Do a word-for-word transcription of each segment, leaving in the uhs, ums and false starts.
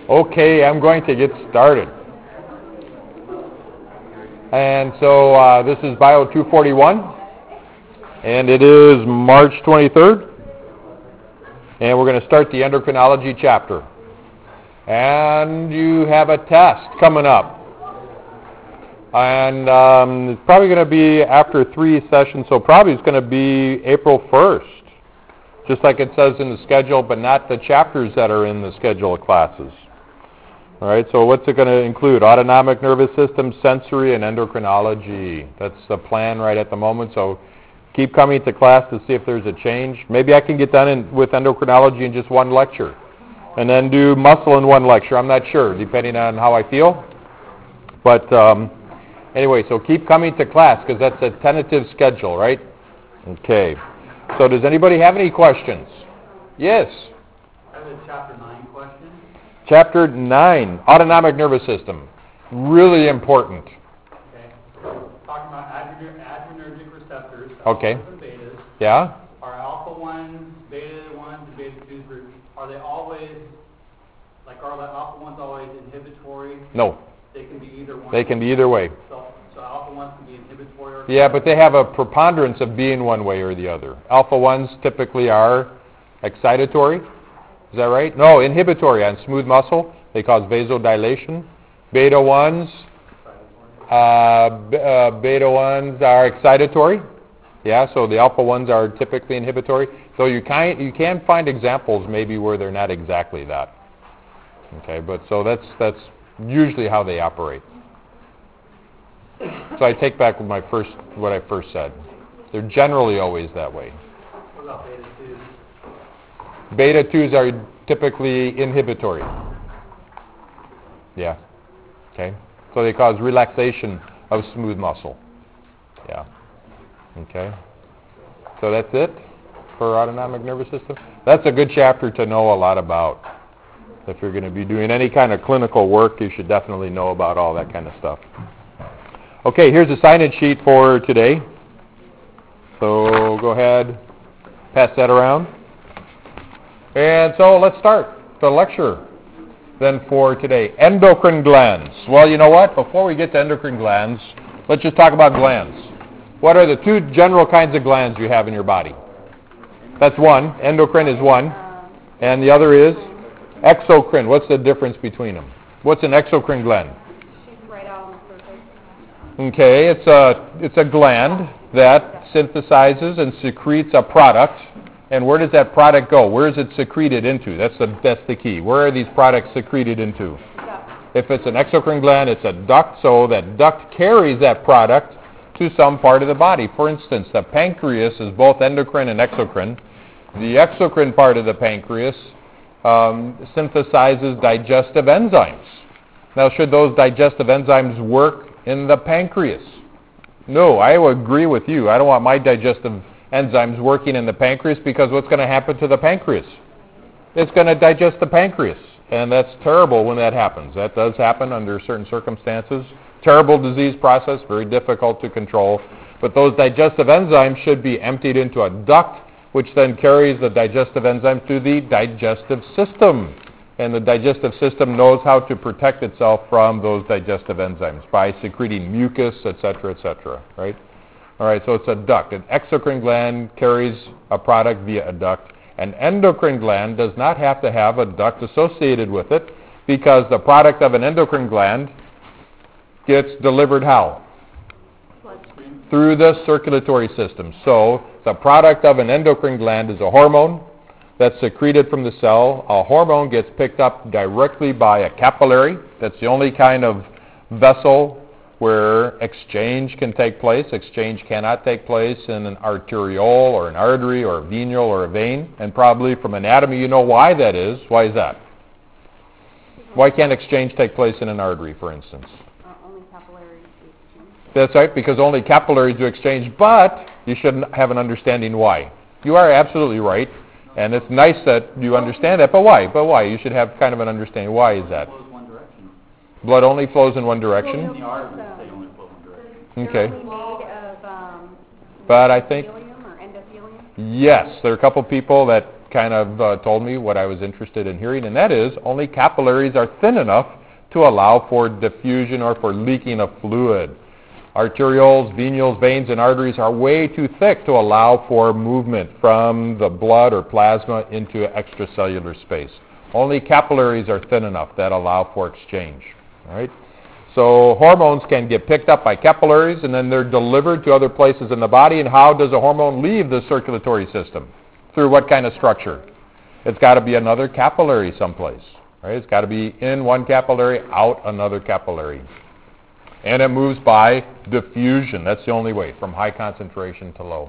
Okay, I'm going to get started. And so uh, this is Bio two forty-one, and it is March twenty-third, and we're going to start the endocrinology chapter. And you have a test coming up, and um, it's probably going to be after three sessions, so probably it's going to be April first, just like it says in the schedule, but not the chapters that are in the schedule of classes. All right, so what's it going to include? Autonomic nervous system, sensory, and endocrinology. That's the plan right at the moment, so keep coming to class to see if there's a change. Maybe I can get done in, with endocrinology in just one lecture, and then do muscle in one lecture. I'm not sure, depending on how I feel. But um, anyway, so keep coming to class, because that's a tentative schedule, right? Okay. So does anybody have any questions? Yes? I have a chapter nine question. Chapter nine, autonomic nervous system. Really important. Okay. Talking about adrenergic, adrenergic receptors, Okay. alphas and betas. Yeah? Are alpha ones, beta ones, and beta twos, are they always, like are the alpha ones always inhibitory? No. They can be either one? They can be either way. So, so alpha ones can be inhibitory or... Yeah, but they have a preponderance of being one way or the other. Alpha ones typically are excitatory. Is that right? No, inhibitory on smooth muscle. They cause vasodilation. Beta ones, uh, b- uh, beta ones are excitatory. Yeah, so the alpha ones are typically inhibitory. So you can you can find examples maybe where they're not exactly that. Okay, but so that's that's usually how they operate. So I take back my first what I first said. They're generally always that way. What about beta twos? Beta twos are typically inhibitory. Yeah. Okay. So they cause relaxation of smooth muscle. Yeah. Okay. So that's it for autonomic nervous system. That's a good chapter to know a lot about. If you're going to be doing any kind of clinical work, you should definitely know about all that kind of stuff. Okay, here's a sign-in sheet for today. So go ahead, pass that around. And so let's start the lecture then for today. Endocrine glands. Well, you know what? Before we get to endocrine glands, let's just talk about glands. What are the two general kinds of glands you have in your body? That's one. Endocrine is one. And the other is exocrine. What's the difference between them? What's an exocrine gland? Right out on the surface. Okay, it's a, it's a gland that synthesizes and secretes a product. And where does that product go? Where is it secreted into? That's the, that's the key. Where are these products secreted into? Duct. If it's an exocrine gland, it's a duct, so that duct carries that product to some part of the body. For instance, the pancreas is both endocrine and exocrine. The exocrine part of the pancreas um, synthesizes digestive enzymes. Now, should those digestive enzymes work in the pancreas? No, I will agree with you. I don't want my digestive enzymes working in the pancreas, because what's going to happen to the pancreas? It's going to digest the pancreas, and that's terrible when that happens. That does happen under certain circumstances. Terrible disease process, very difficult to control. But those digestive enzymes should be emptied into a duct, which then carries the digestive enzymes to the digestive system. And the digestive system knows how to protect itself from those digestive enzymes by secreting mucus, et cetera, et cetera, right? All right, so it's a duct. An exocrine gland carries a product via a duct. An endocrine gland does not have to have a duct associated with it, because the product of an endocrine gland gets delivered how? Through the circulatory system. So the product of an endocrine gland is a hormone that's secreted from the cell. A hormone gets picked up directly by a capillary. That's the only kind of vessel where exchange can take place. Exchange cannot take place in an arteriole or an artery or a venial or a vein. And probably from anatomy you know why that is. Why is that? Why can't exchange take place in an artery, for instance? Uh, only capillaries do exchange. That's right, because only capillaries do exchange, but you should have an understanding why. You are absolutely right, and it's nice that you understand that, but why? But why? You should have kind of an understanding. Why is that? Blood only flows in one direction? In the arteries, they only flow in one direction. Okay. They're only made of um, But I think, epithelium or endothelium. yes, there are a couple people that kind of uh, told me what I was interested in hearing, and that is only capillaries are thin enough to allow for diffusion or for leaking of fluid. Arterioles, venules, veins, and arteries are way too thick to allow for movement from the blood or plasma into extracellular space. Only capillaries are thin enough that allow for exchange. All right? So hormones can get picked up by capillaries, and then they're delivered to other places in the body. And how does a hormone leave the circulatory system? Through what kind of structure? It's got to be another capillary someplace. Right? It's got to be in one capillary, out another capillary. And it moves by diffusion. That's the only way, from high concentration to low.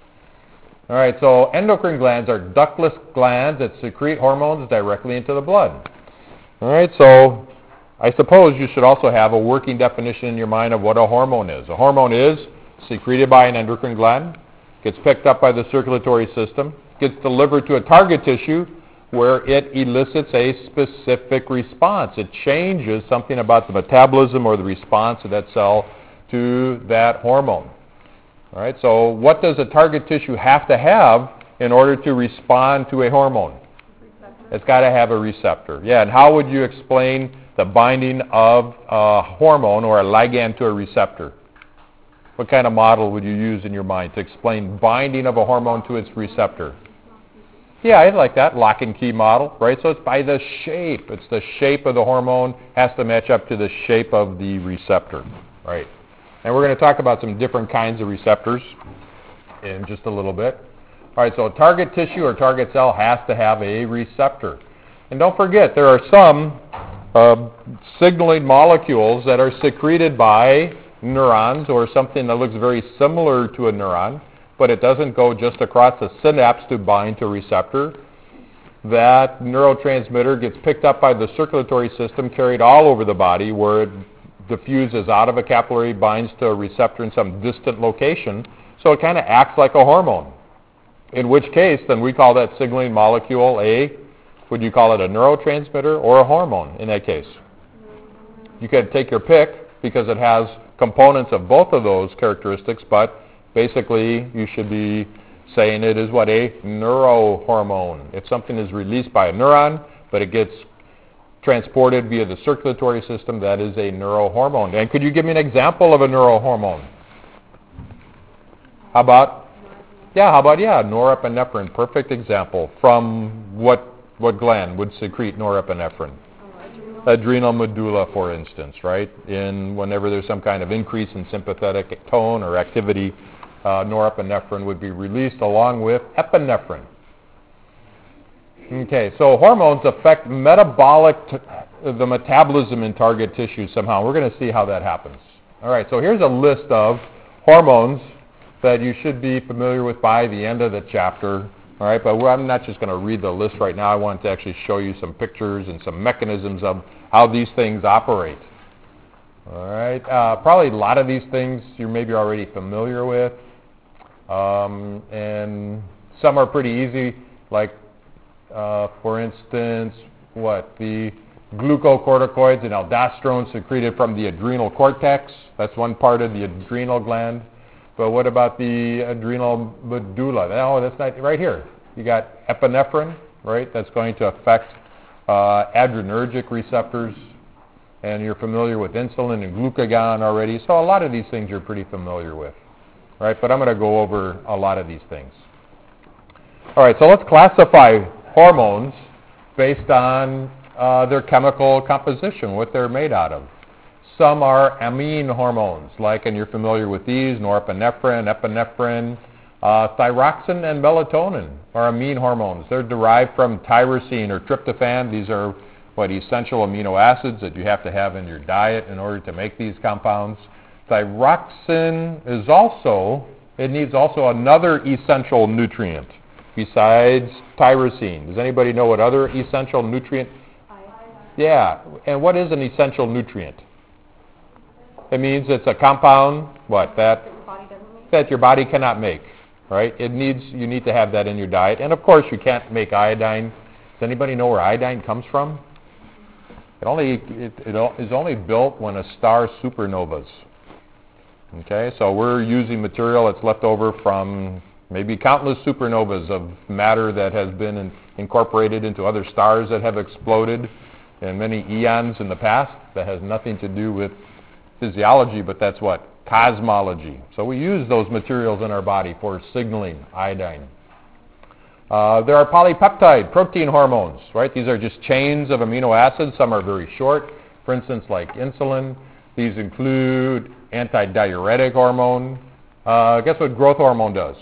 All right, so endocrine glands are ductless glands that secrete hormones directly into the blood. All right, so I suppose you should also have a working definition in your mind of what a hormone is. A hormone is secreted by an endocrine gland, gets picked up by the circulatory system, gets delivered to a target tissue where it elicits a specific response. It changes something about the metabolism or the response of that cell to that hormone. All right, so what does a target tissue have to have in order to respond to a hormone? Receptor. It's got to have a receptor. Yeah, and how would you explain the binding of a hormone or a ligand to a receptor? What kind of model would you use in your mind to explain binding of a hormone to its receptor? Yeah, I like that, lock and key model, right? So it's by the shape. It's the shape of the hormone has to match up to the shape of the receptor, right? And we're going to talk about some different kinds of receptors in just a little bit. All right, so a target tissue or target cell has to have a receptor. And don't forget, there are some uh, signaling molecules that are secreted by neurons or something that looks very similar to a neuron, but it doesn't go just across the synapse to bind to a receptor. That neurotransmitter gets picked up by the circulatory system, carried all over the body, where it diffuses out of a capillary, binds to a receptor in some distant location, so it kind of acts like a hormone. In which case, then we call that signaling molecule a, would you call it a neurotransmitter or a hormone in that case? You could take your pick because it has components of both of those characteristics, but basically, you should be saying it is what? A neurohormone. If something is released by a neuron, but it gets transported via the circulatory system, that is a neurohormone. And could you give me an example of a neurohormone? How about? Yeah, how about, yeah, norepinephrine. Perfect example. From what, what gland would secrete norepinephrine? Adrenal medulla, for instance, right? In whenever there's some kind of increase in sympathetic tone or activity, uh, norepinephrine would be released along with epinephrine. Okay, so hormones affect metabolic, t- the metabolism in target tissue somehow. We're going to see how that happens. All right, so here's a list of hormones that you should be familiar with by the end of the chapter. All right, but I'm not just going to read the list right now. I want to actually show you some pictures and some mechanisms of how these things operate. All right, uh, probably a lot of these things you're maybe already familiar with, um, and some are pretty easy, like, uh, for instance, what, the glucocorticoids and aldosterone secreted from the adrenal cortex. That's one part of the adrenal gland. But what about the adrenal medulla? Oh, that's not right here. You got epinephrine, right? That's going to affect uh, adrenergic receptors, and you're familiar with insulin and glucagon already. So a lot of these things you're pretty familiar with, right? But I'm going to go over a lot of these things. All right, so let's classify hormones based on uh, their chemical composition, what they're made out of. Some are amine hormones, like, and you're familiar with these, norepinephrine, epinephrine, uh, thyroxine, and melatonin are amine hormones. They're derived from tyrosine or tryptophan. These are, what, essential amino acids that you have to have in your diet in order to make these compounds. Thyroxine is also, it needs also another essential nutrient besides tyrosine. Does anybody know what other essential nutrient? Yeah, and what is an essential nutrient? It means it's a compound, what, that Your body doesn't make. that your body cannot make, right? It needs, you need to have that in your diet. And of course, you can't make iodine. Does anybody know where iodine comes from? It only, it, it is only built when a star supernovas. Okay, so we're using material that's left over from maybe countless supernovas of matter that has been in, incorporated into other stars that have exploded in many eons in the past. That has nothing to do with physiology, but that's what? Cosmology. So we use those materials in our body for signaling iodine. Uh, there are polypeptide protein hormones, right? These are just chains of amino acids. Some are very short, for instance, like insulin. These include antidiuretic hormone. Uh, guess what growth hormone does?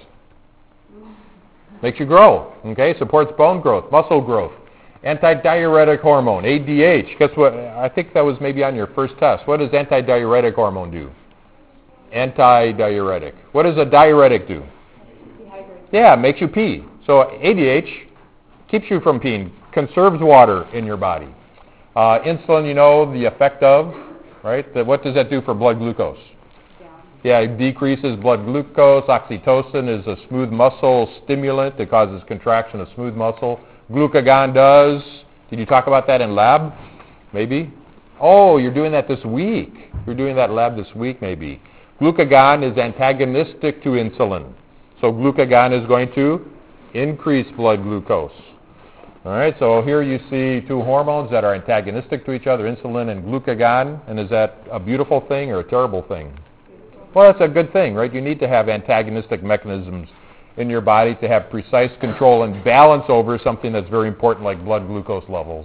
Makes you grow, okay? Supports bone growth, muscle growth. Antidiuretic hormone, A D H. Guess what? I think that was maybe on your first test. What does antidiuretic hormone do? Antidiuretic. What does a diuretic do? Dehydrate. Yeah, it makes you pee. So A D H keeps you from peeing, conserves water in your body. Uh, insulin, you know the effect of, right? The, what does that do for blood glucose? Yeah, it decreases blood glucose. Oxytocin is a smooth muscle stimulant that causes contraction of smooth muscle. Glucagon does. Did you talk about that in lab? Maybe? Oh, you're doing that this week. You're doing that lab this week, maybe. Glucagon is antagonistic to insulin. So glucagon is going to increase blood glucose. All right, so here you see two hormones that are antagonistic to each other, insulin and glucagon. And is that a beautiful thing or a terrible thing? Well, that's a good thing, right? You need to have antagonistic mechanisms in your body to have precise control and balance over something that's very important like blood glucose levels.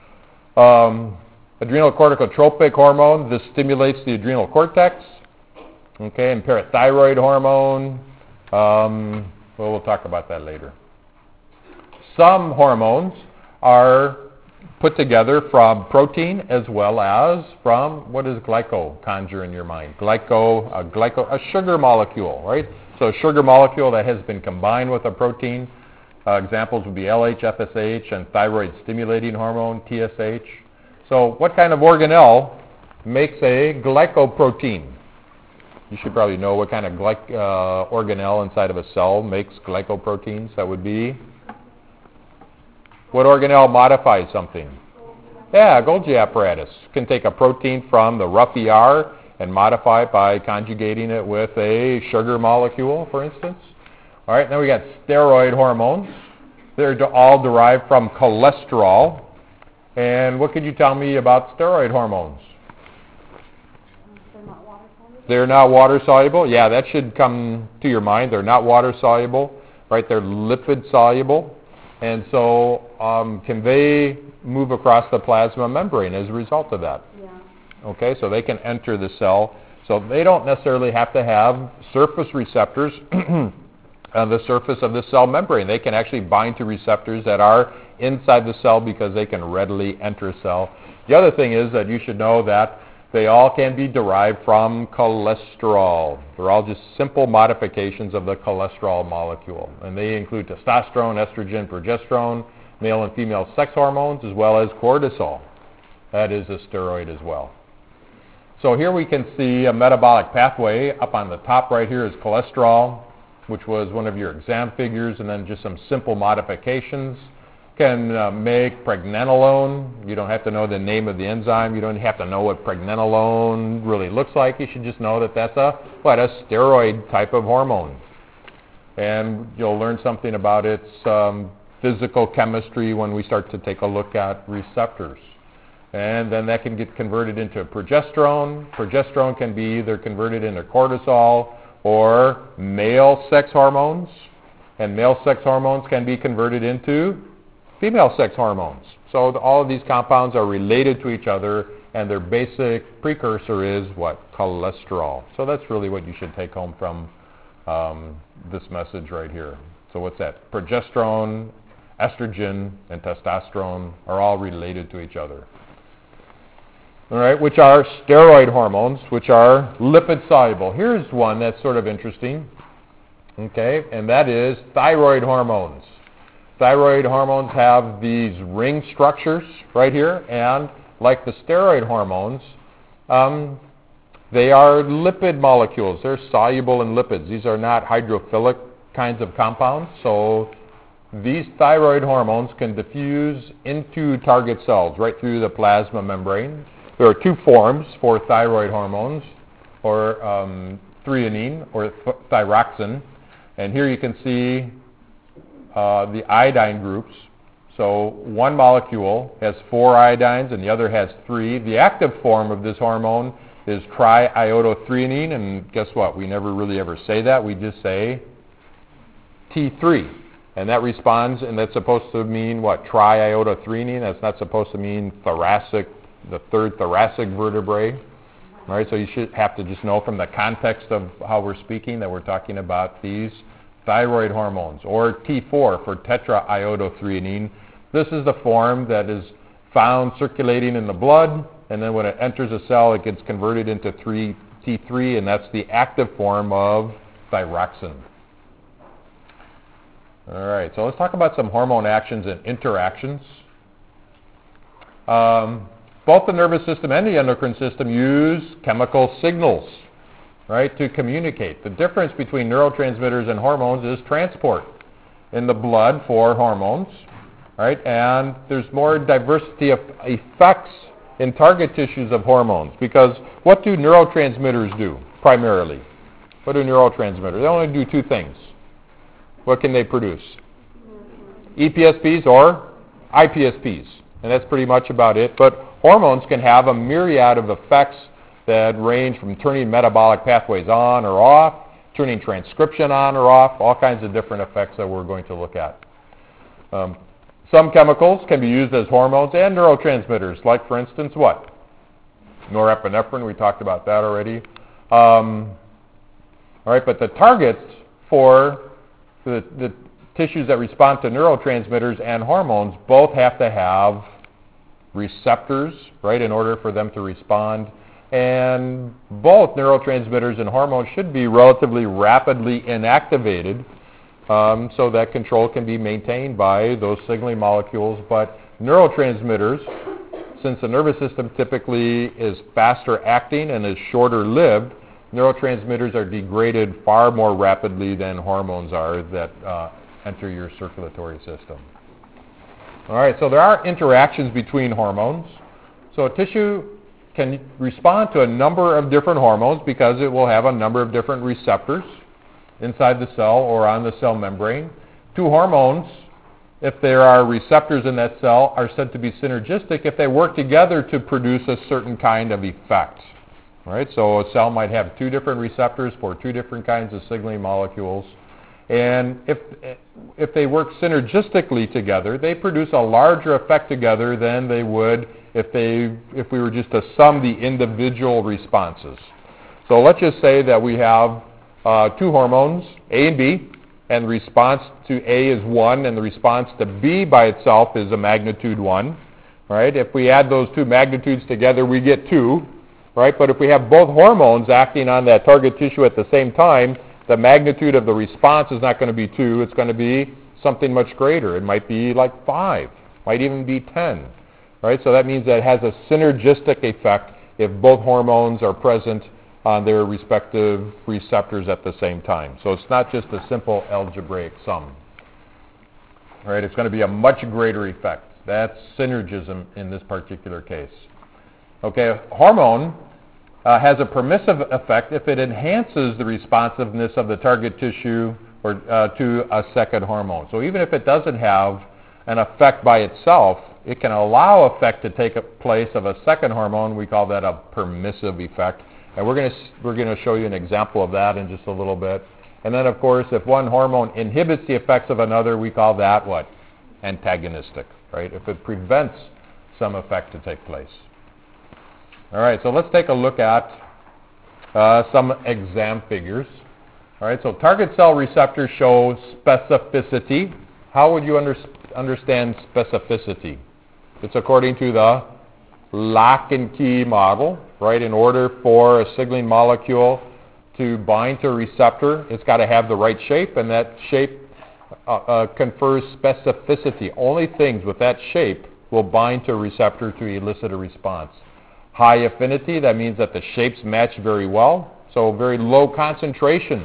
Um, adrenal corticotropic hormone, this stimulates the adrenal cortex. Okay, and parathyroid hormone. Um, well, we'll talk about that later. Some hormones are put together from protein as well as from, what does glyco conjure in your mind? Glyco, a, glyco, a sugar molecule, right? So a sugar molecule that has been combined with a protein. Uh, examples would be L H, F S H, and thyroid stimulating hormone, T S H. So what kind of organelle makes a glycoprotein? You should probably know what kind of glyc, uh, organelle inside of a cell makes glycoproteins. That would be... What organelle modifies something? Yeah, Golgi apparatus. Can take a protein from the rough E R and modify it by conjugating it with a sugar molecule, for instance. All right, then we got steroid hormones. They're all derived from cholesterol. And what could you tell me about steroid hormones? They're not water soluble? They're not water soluble? Yeah, that should come to your mind. They're not water soluble, right? They're lipid soluble. And so um, can they move across the plasma membrane as a result of that? Yeah. Okay, so they can enter the cell. So they don't necessarily have to have surface receptors on the surface of the cell membrane. They can actually bind to receptors that are inside the cell because they can readily enter a cell. The other thing is that you should know that they all can be derived from cholesterol. They're all just simple modifications of the cholesterol molecule. And they include testosterone, estrogen, progesterone, male and female sex hormones, as well as cortisol. That is a steroid as well. So here we can see a metabolic pathway. Up on the top right here is cholesterol, which was one of your exam figures, and then just some simple modifications. Can uh, make pregnenolone. You don't have to know the name of the enzyme. You don't have to know what pregnenolone really looks like. You should just know that that's a, what, a steroid type of hormone. And you'll learn something about its um, physical chemistry when we start to take a look at receptors. And then that can get converted into progesterone. Progesterone can be either converted into cortisol or male sex hormones. And male sex hormones can be converted into female sex hormones. So the, all of these compounds are related to each other, and their basic precursor is what? Cholesterol. So that's really what you should take home from um, this message right here. So what's that? Progesterone, estrogen, and testosterone are all related to each other. All right, which are steroid hormones, which are lipid soluble. Here's one that's sort of interesting, okay, and that is thyroid hormones. Thyroid hormones have these ring structures right here, and like the steroid hormones, um, they are lipid molecules. They're soluble in lipids. These are not hydrophilic kinds of compounds, so these thyroid hormones can diffuse into target cells right through the plasma membrane. There are two forms for thyroid hormones, or um, threonine or th- thyroxine. And here you can see uh, the iodine groups. So one molecule has four iodines and the other has three. The active form of this hormone is triiodothyronine, and guess what? We never really ever say that. We just say T three. And that responds, and that's supposed to mean what? Triiodothyronine. That's not supposed to mean thoracic, the third thoracic vertebrae. All right, so you should have to just know from the context of how we're speaking that we're talking about these thyroid hormones, or T four for tetraiodothyronine. This is the form that is found circulating in the blood, and then when it enters a cell, it gets converted into three T three, and that's the active form of thyroxine. All right, so let's talk about some hormone actions and interactions. Um, both the nervous system and the endocrine system use chemical signals, right, to communicate. The difference between neurotransmitters and hormones is transport in the blood for hormones, right, and there's more diversity of effects in target tissues of hormones, because what do neurotransmitters do primarily? What do neurotransmitters? They only do two things. What can they produce? E P S Ps or I P S Ps, and that's pretty much about it. But hormones can have a myriad of effects that range from turning metabolic pathways on or off, turning transcription on or off, all kinds of different effects that we're going to look at. Um, some chemicals can be used as hormones and neurotransmitters, like, for instance, what? Norepinephrine, we talked about that already. Um, all right, but the targets for the, the tissues that respond to neurotransmitters and hormones both have to have receptors, right, in order for them to respond. And both neurotransmitters and hormones should be relatively rapidly inactivated um, so that control can be maintained by those signaling molecules. But neurotransmitters, since the nervous system typically is faster acting and is shorter lived, neurotransmitters are degraded far more rapidly than hormones are that uh, enter your circulatory system. All right, so there are interactions between hormones. So a tissue can respond to a number of different hormones because it will have a number of different receptors inside the cell or on the cell membrane. Two hormones, if there are receptors in that cell, are said to be synergistic if they work together to produce a certain kind of effect. All right, so a cell might have two different receptors for two different kinds of signaling molecules. And if, if they work synergistically together, they produce a larger effect together than they would if, they, if we were just to sum the individual responses. So let's just say that we have uh, two hormones, A and B, and the response to A is one, and the response to B by itself is a magnitude one. Right? If we add those two magnitudes together, we get two. Right? But if we have both hormones acting on that target tissue at the same time, the magnitude of the response is not going to be two. It's going to be something much greater. It might be like five, might even be ten. Right? So that means that it has a synergistic effect if both hormones are present on their respective receptors at the same time. So it's not just a simple algebraic sum. Right? It's going to be a much greater effect. That's synergism in this particular case. Okay, a hormone uh, has a permissive effect if it enhances the responsiveness of the target tissue or uh, to a second hormone. So even if it doesn't have an effect by itself, it can allow effect to take place of a second hormone. We call that a permissive effect. And we're going to we're going to show you an example of that in just a little bit. And then, of course, if one hormone inhibits the effects of another, we call that what? Antagonistic, right? If it prevents some effect to take place. All right, so let's take a look at uh, some exam figures. All right, so target cell receptors show specificity. How would you under, understand specificity? It's according to the lock and key model, right? In order for a signaling molecule to bind to a receptor, it's got to have the right shape, and that shape uh, uh, confers specificity. Only things with that shape will bind to a receptor to elicit a response. High affinity, that means that the shapes match very well. So very low concentrations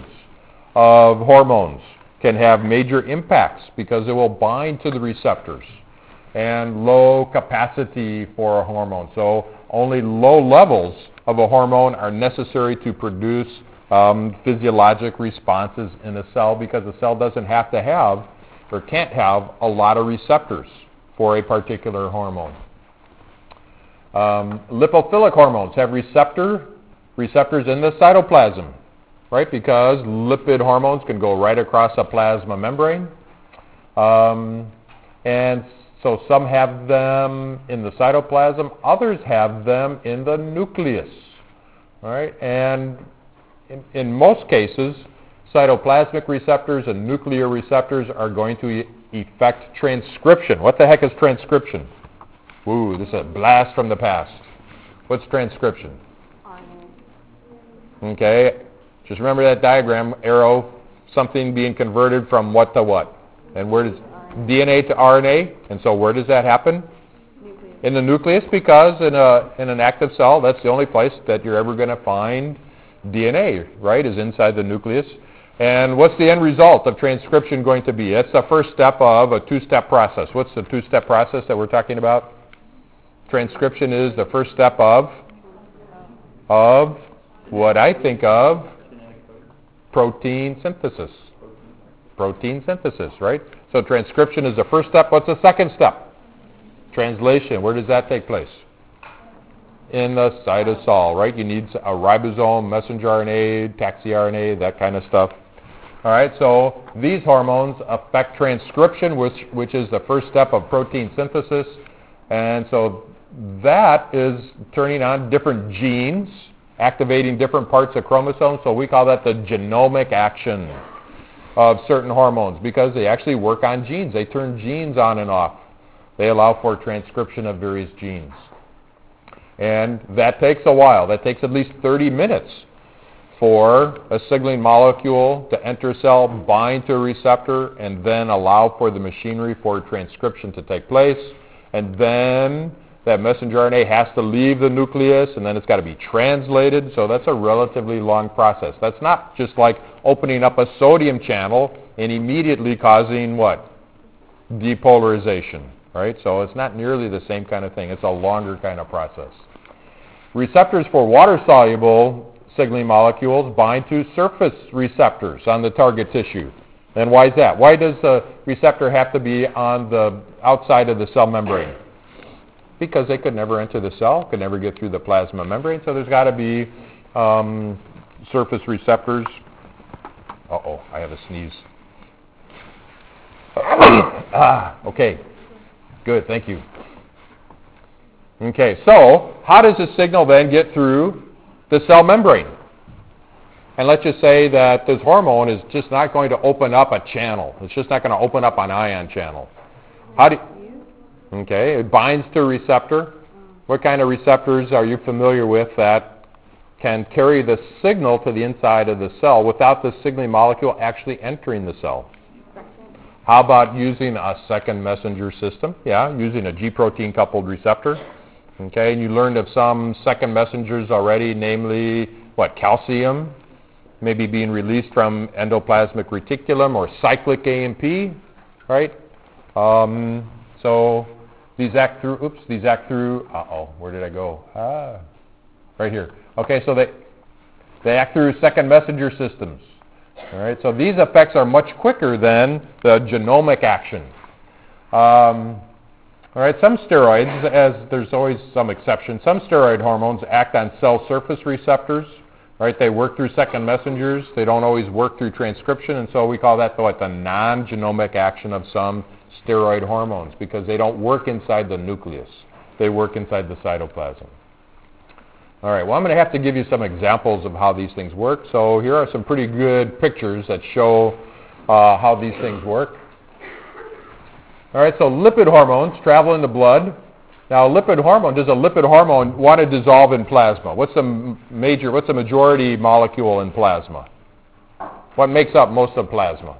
of hormones can have major impacts because it will bind to the receptors. And low capacity for a hormone. So only low levels of a hormone are necessary to produce um, physiologic responses in a cell because a cell doesn't have to have or can't have a lot of receptors for a particular hormone. Um, lipophilic hormones have receptor receptors in the cytoplasm, right? Because lipid hormones can go right across a plasma membrane. Um, and so some have them in the cytoplasm, others have them in the nucleus, all right? And in, in most cases, cytoplasmic receptors and nuclear receptors are going to e- effect transcription. What the heck is transcription? Ooh, this is a blast from the past. What's transcription? R N A. Okay, just remember that diagram, arrow, something being converted from what to what? And where does D N A to R N A? And so where does that happen? Nucleus. In the nucleus, because in a in an active cell, that's the only place that you're ever going to find D N A, right, is inside the nucleus. And what's the end result of transcription going to be? That's the first step of a two-step process. What's the two-step process that we're talking about? Transcription is the first step of of what I think of protein synthesis. Protein synthesis, right? So transcription is the first step. What's the second step? Translation. Where does that take place? In the cytosol, right? You need a ribosome, messenger R N A, taxi-R N A, that kind of stuff. All right, so these hormones affect transcription, which, which is the first step of protein synthesis. And so that is turning on different genes, activating different parts of chromosomes. So we call that the genomic action of certain hormones because they actually work on genes. They turn genes on and off. They allow for transcription of various genes. And that takes a while. That takes at least thirty minutes for a signaling molecule to enter a cell, bind to a receptor, and then allow for the machinery for transcription to take place. And then that messenger R N A has to leave the nucleus, and then it's got to be translated. So that's a relatively long process. That's not just like opening up a sodium channel and immediately causing what? Depolarization, right? So it's not nearly the same kind of thing. It's a longer kind of process. Receptors for water-soluble signaling molecules bind to surface receptors on the target tissue. And why is that? Why does the receptor have to be on the outside of the cell membrane? Because they could never enter the cell, could never get through the plasma membrane, so there's got to be um, surface receptors. Uh-oh, I have a sneeze. ah, okay, good, thank you. Okay, so how does the signal then get through the cell membrane? And let's just say that this hormone is just not going to open up a channel. It's just not going to open up an ion channel. How do you, okay, it binds to a receptor. What kind of receptors are you familiar with that can carry the signal to the inside of the cell without the signaling molecule actually entering the cell? How about using a second messenger system? Yeah, using a G protein coupled receptor. Okay, and you learned of some second messengers already, namely, what, calcium, maybe being released from endoplasmic reticulum, or cyclic A M P, right? Um, so these act through, oops, these act through, uh-oh, where did I go? Ah, right here. Okay, so they, they act through second messenger systems. All right, so these effects are much quicker than the genomic action. Um, all right, some steroids, as there's always some exception, some steroid hormones act on cell surface receptors. Right, they work through second messengers. They don't always work through transcription, and so we call that what, the non-genomic action of some steroid hormones because they don't work inside the nucleus. They work inside the cytoplasm. All right, well, I'm going to have to give you some examples of how these things work. So here are some pretty good pictures that show uh, how these things work. All right, so lipid hormones travel in the blood. Now, a lipid hormone, does a lipid hormone want to dissolve in plasma? What's the major, what's the majority molecule in plasma? What makes up most of plasma?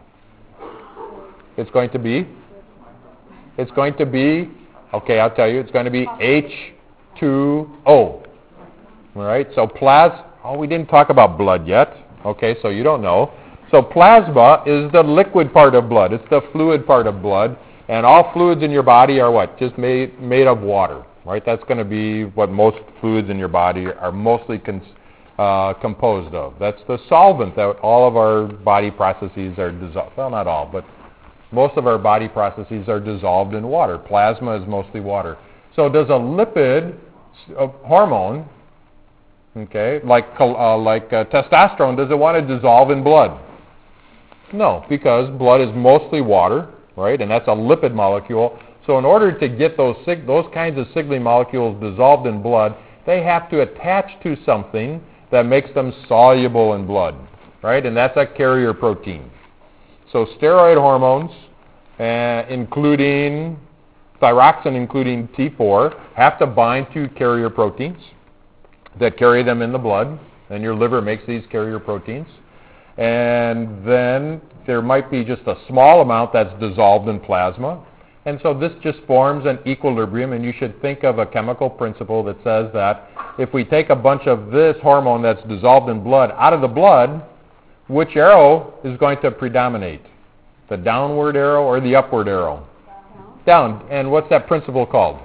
It's going to be, it's going to be, okay, I'll tell you, it's going to be H two O. All right, so plas, oh, we didn't talk about blood yet. Okay, so you don't know. So plasma is the liquid part of blood. It's the fluid part of blood. And all fluids in your body are what? Just made, made of water, right? That's going to be what most fluids in your body are mostly cons- uh, composed of. That's the solvent that all of our body processes are dissolved. Well, not all, but most of our body processes are dissolved in water. Plasma is mostly water. So does a lipid uh, hormone, okay, like uh, like uh, testosterone, does it want to dissolve in blood? No, because blood is mostly water, right? And that's a lipid molecule. So in order to get those sig- those kinds of signaling molecules dissolved in blood, they have to attach to something that makes them soluble in blood, right? And that's a carrier protein. So steroid hormones, uh, including thyroxine, including T four, have to bind to carrier proteins that carry them in the blood, and your liver makes these carrier proteins. And then there might be just a small amount that's dissolved in plasma. And so this just forms an equilibrium, and you should think of a chemical principle that says that if we take a bunch of this hormone that's dissolved in blood out of the blood, which arrow is going to predominate? The downward arrow or the upward arrow? Down. Down. And what's that principle called?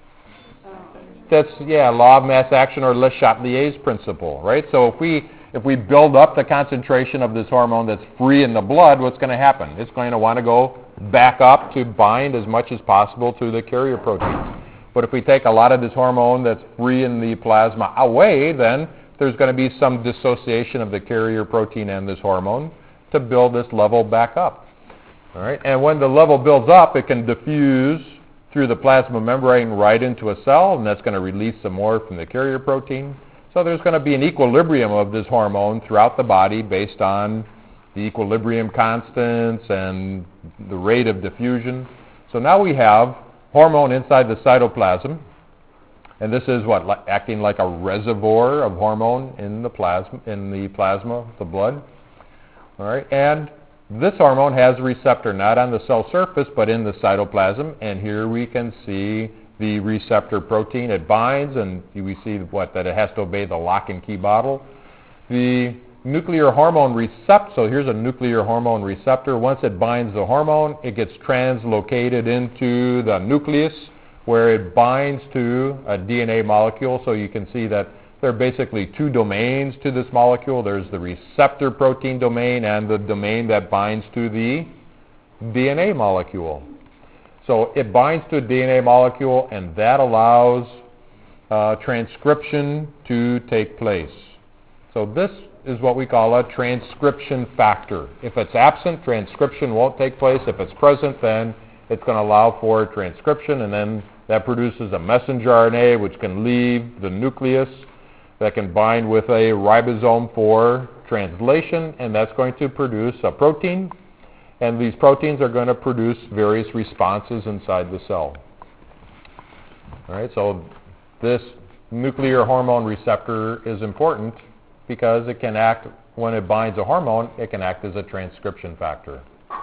That's, yeah, law of mass action, or Le Chatelier's principle, right? So if we if we build up the concentration of this hormone that's free in the blood, what's going to happen? It's going to want to go back up to bind as much as possible to the carrier proteins. But if we take a lot of this hormone that's free in the plasma away, then there's going to be some dissociation of the carrier protein and this hormone to build this level back up. All right? And when the level builds up, it can diffuse through the plasma membrane right into a cell, and that's going to release some more from the carrier protein. So there's going to be an equilibrium of this hormone throughout the body based on the equilibrium constants and the rate of diffusion. So now we have hormone inside the cytoplasm, and this is what, like, acting like a reservoir of hormone in the plasma, in the plasma, the blood. All right, and this hormone has a receptor not on the cell surface but in the cytoplasm, and here we can see the receptor protein. It binds, and we see what, that it has to obey the lock and key model. The nuclear hormone receptor, so here's a nuclear hormone receptor. Once it binds the hormone, it gets translocated into the nucleus where it binds to a D N A molecule. So you can see that there are basically two domains to this molecule. There's the receptor protein domain and the domain that binds to the D N A molecule. So it binds to a D N A molecule, and that allows uh, transcription to take place. So this is what we call a transcription factor. If it's absent, transcription won't take place. If it's present, then it's going to allow for transcription, and then that produces a messenger R N A which can leave the nucleus, that can bind with a ribosome for translation, and that's going to produce a protein. And these proteins are going to produce various responses inside the cell. All right, so this nuclear hormone receptor is important because it can act, when it binds a hormone, it can act as a transcription factor.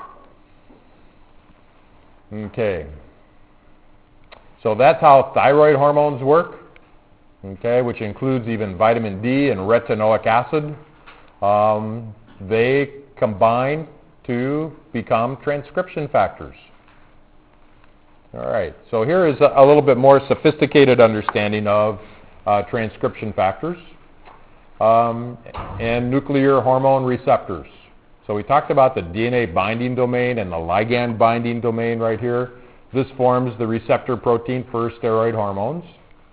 Okay. So that's how thyroid hormones work, okay, which includes even vitamin D and retinoic acid. Um, they combine to become transcription factors. All right, so here is a, a little bit more sophisticated understanding of uh, transcription factors um, and nuclear hormone receptors. So we talked about the D N A binding domain and the ligand binding domain right here. This forms the receptor protein for steroid hormones.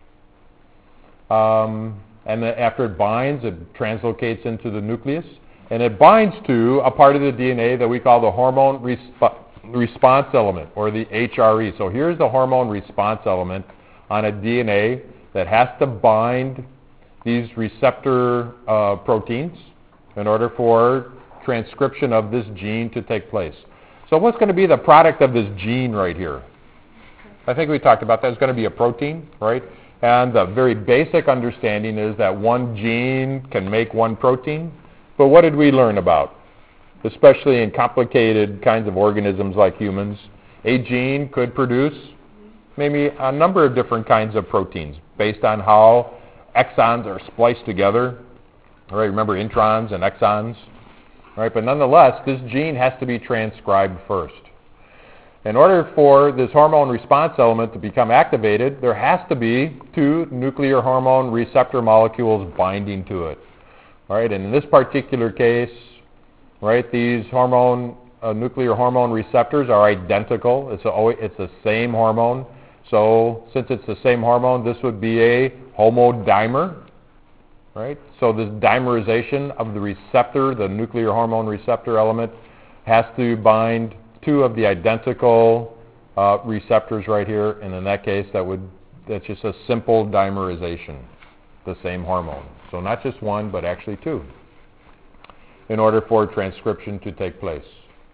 Um, and then after it binds, it translocates into the nucleus. And it binds to a part of the D N A that we call the hormone resp- response element, or the H R E. So here's the hormone response element on a D N A that has to bind these receptor uh, proteins in order for transcription of this gene to take place. So what's going to be the product of this gene right here? I think we talked about that. It's going to be a protein, right? And the very basic understanding is that one gene can make one protein. But what did we learn about? Especially in complicated kinds of organisms like humans, a gene could produce maybe a number of different kinds of proteins based on how exons are spliced together. All right, remember introns and exons? All right, but nonetheless, this gene has to be transcribed first. In order for this hormone response element to become activated, there has to be two nuclear hormone receptor molecules binding to it. All right, and in this particular case, right, these hormone, uh, nuclear hormone receptors are identical. It's, a, it's the same hormone. So since it's the same hormone, this would be a homodimer, right? So this dimerization of the receptor, the nuclear hormone receptor element, has to bind two of the identical uh, receptors right here, and in that case, that would that's just a simple dimerization, the same hormone. So not just one, but actually two, in order for transcription to take place.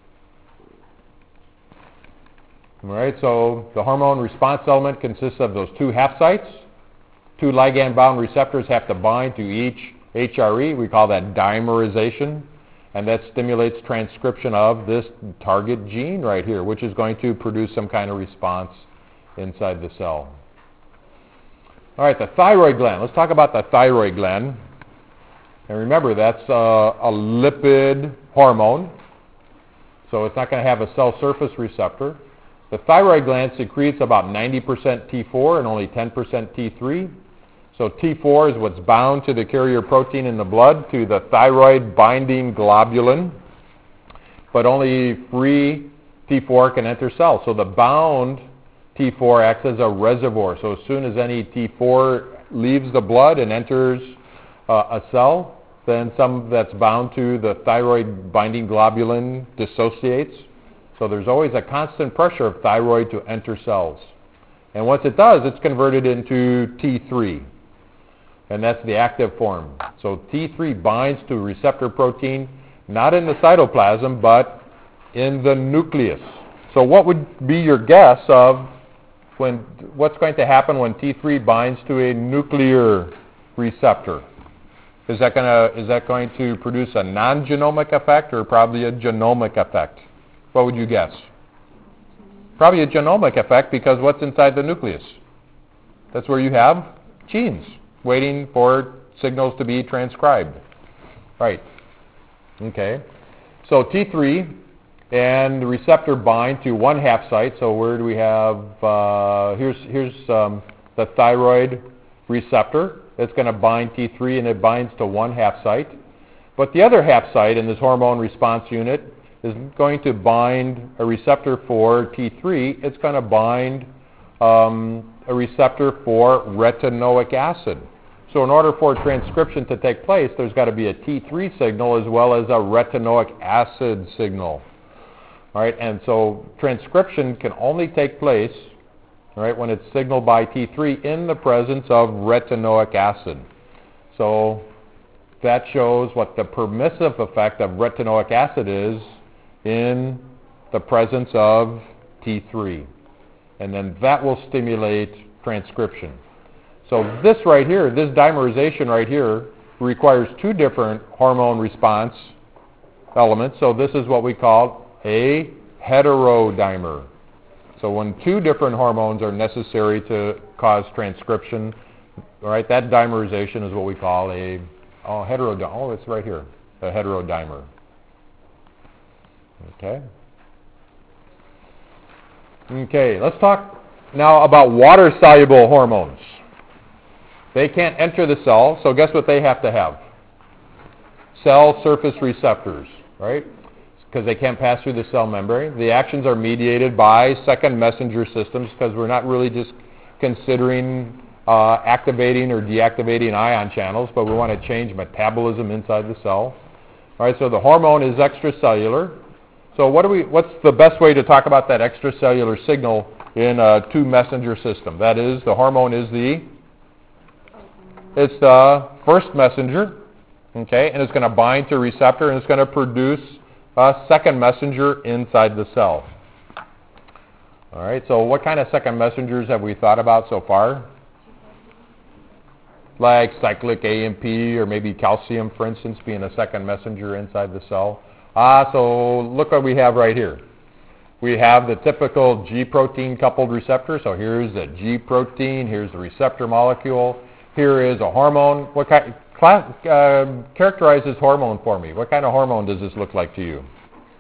All right, so the hormone response element consists of those two half sites. Two ligand-bound receptors have to bind to each H R E. We call that dimerization, and that stimulates transcription of this target gene right here, which is going to produce some kind of response inside the cell. All right, the thyroid gland. Let's talk about the thyroid gland. And remember, that's uh, a lipid hormone, so it's not going to have a cell surface receptor. The thyroid gland secretes about ninety percent T four and only ten percent T three. So T four is what's bound to the carrier protein in the blood, to the thyroid binding globulin, but only free T four can enter cells. So the bound T four acts as a reservoir. So as soon as any T four leaves the blood and enters uh, a cell, then some that's bound to the thyroid binding globulin dissociates. So there's always a constant pressure of thyroid to enter cells. And once it does, it's converted into T three. And that's the active form. So T three binds to receptor protein, not in the cytoplasm, but in the nucleus. So what would be your guess of when what's going to happen when T three binds to a nuclear receptor? Is that going to is that going to produce a non-genomic effect or probably a genomic effect? What would you guess? Probably a genomic effect, because what's inside the nucleus? That's where you have genes waiting for signals to be transcribed. Right. Okay. So T three and the receptor bind to one half site. So where do we have, uh, here's, here's um, the thyroid receptor. It's going to bind T three, and it binds to one half site. But the other half site in this hormone response unit is going to bind a receptor for T three. It's going to bind um, a receptor for retinoic acid. So in order for transcription to take place, there's got to be a T three signal as well as a retinoic acid signal. All right, and so transcription can only take place, all right, when it's signaled by T three in the presence of retinoic acid. So that shows what the permissive effect of retinoic acid is in the presence of T three. And then that will stimulate transcription. So this right here, this dimerization right here, requires two different hormone response elements. So this is what we call a heterodimer. So when two different hormones are necessary to cause transcription, all right, that dimerization is what we call a oh, heterodimer. Oh, it's right here, a heterodimer. Okay. Okay, let's talk now about water-soluble hormones. They can't enter the cell, so guess what they have to have? Cell surface receptors, right? Because they can't pass through the cell membrane. The actions are mediated by second messenger systems, because we're not really just considering uh, activating or deactivating ion channels, but we want to change metabolism inside the cell. All right, so the hormone is extracellular. So what do we? What's the best way to talk about that extracellular signal in a two-messenger system? That is, the hormone is the it's the first messenger, okay, and it's going to bind to a receptor, and it's going to produce a second messenger inside the cell. All right, so what kind of second messengers have we thought about so far? Like cyclic A M P, or maybe calcium, for instance, being a second messenger inside the cell. Ah, so look what we have right here. We have the typical G protein coupled receptor. So here's the G protein, here's the receptor molecule. Here is a hormone. What kind, class, uh, characterize this hormone for me. What kind of hormone does this look like to you?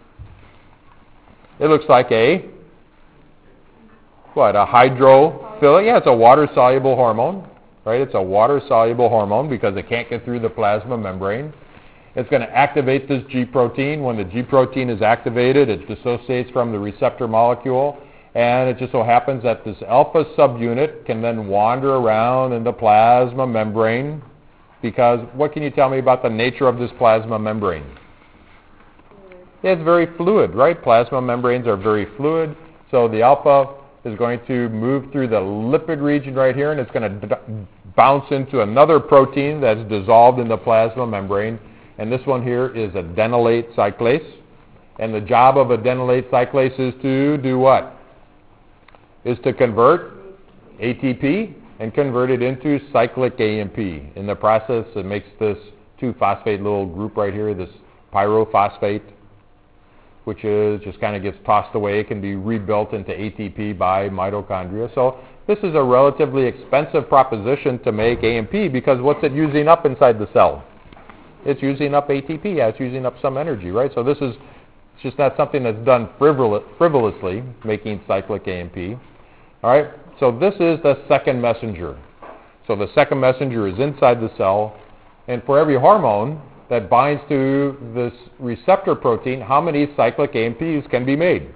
It looks like a, what, a hydrophilic? Yeah, it's a water-soluble hormone, right? It's a water-soluble hormone because it can't get through the plasma membrane. It's going to activate this G protein. When the G protein is activated, it dissociates from the receptor molecule, and it just so happens that this alpha subunit can then wander around in the plasma membrane, because what can you tell me about the nature of this plasma membrane? It's very fluid, right? Plasma membranes are very fluid, so the alpha is going to move through the lipid region right here, and it's going to d- bounce into another protein that's dissolved in the plasma membrane, and this one here is adenylate cyclase, and the job of adenylate cyclase is to do what? Is to convert A T P and convert it into cyclic A M P. In the process, it makes this two phosphate little group right here, this pyrophosphate, which is just kind of gets tossed away. It can be rebuilt into A T P by mitochondria. So this is a relatively expensive proposition to make A M P, because what's it using up inside the cell? It's using up A T P. Yeah, it's using up some energy, right? So this is it's just not something that's done frivol- frivolously, making cyclic A M P. All right, so this is the second messenger. So the second messenger is inside the cell, and for every hormone that binds to this receptor protein, how many cyclic A M Ps can be made?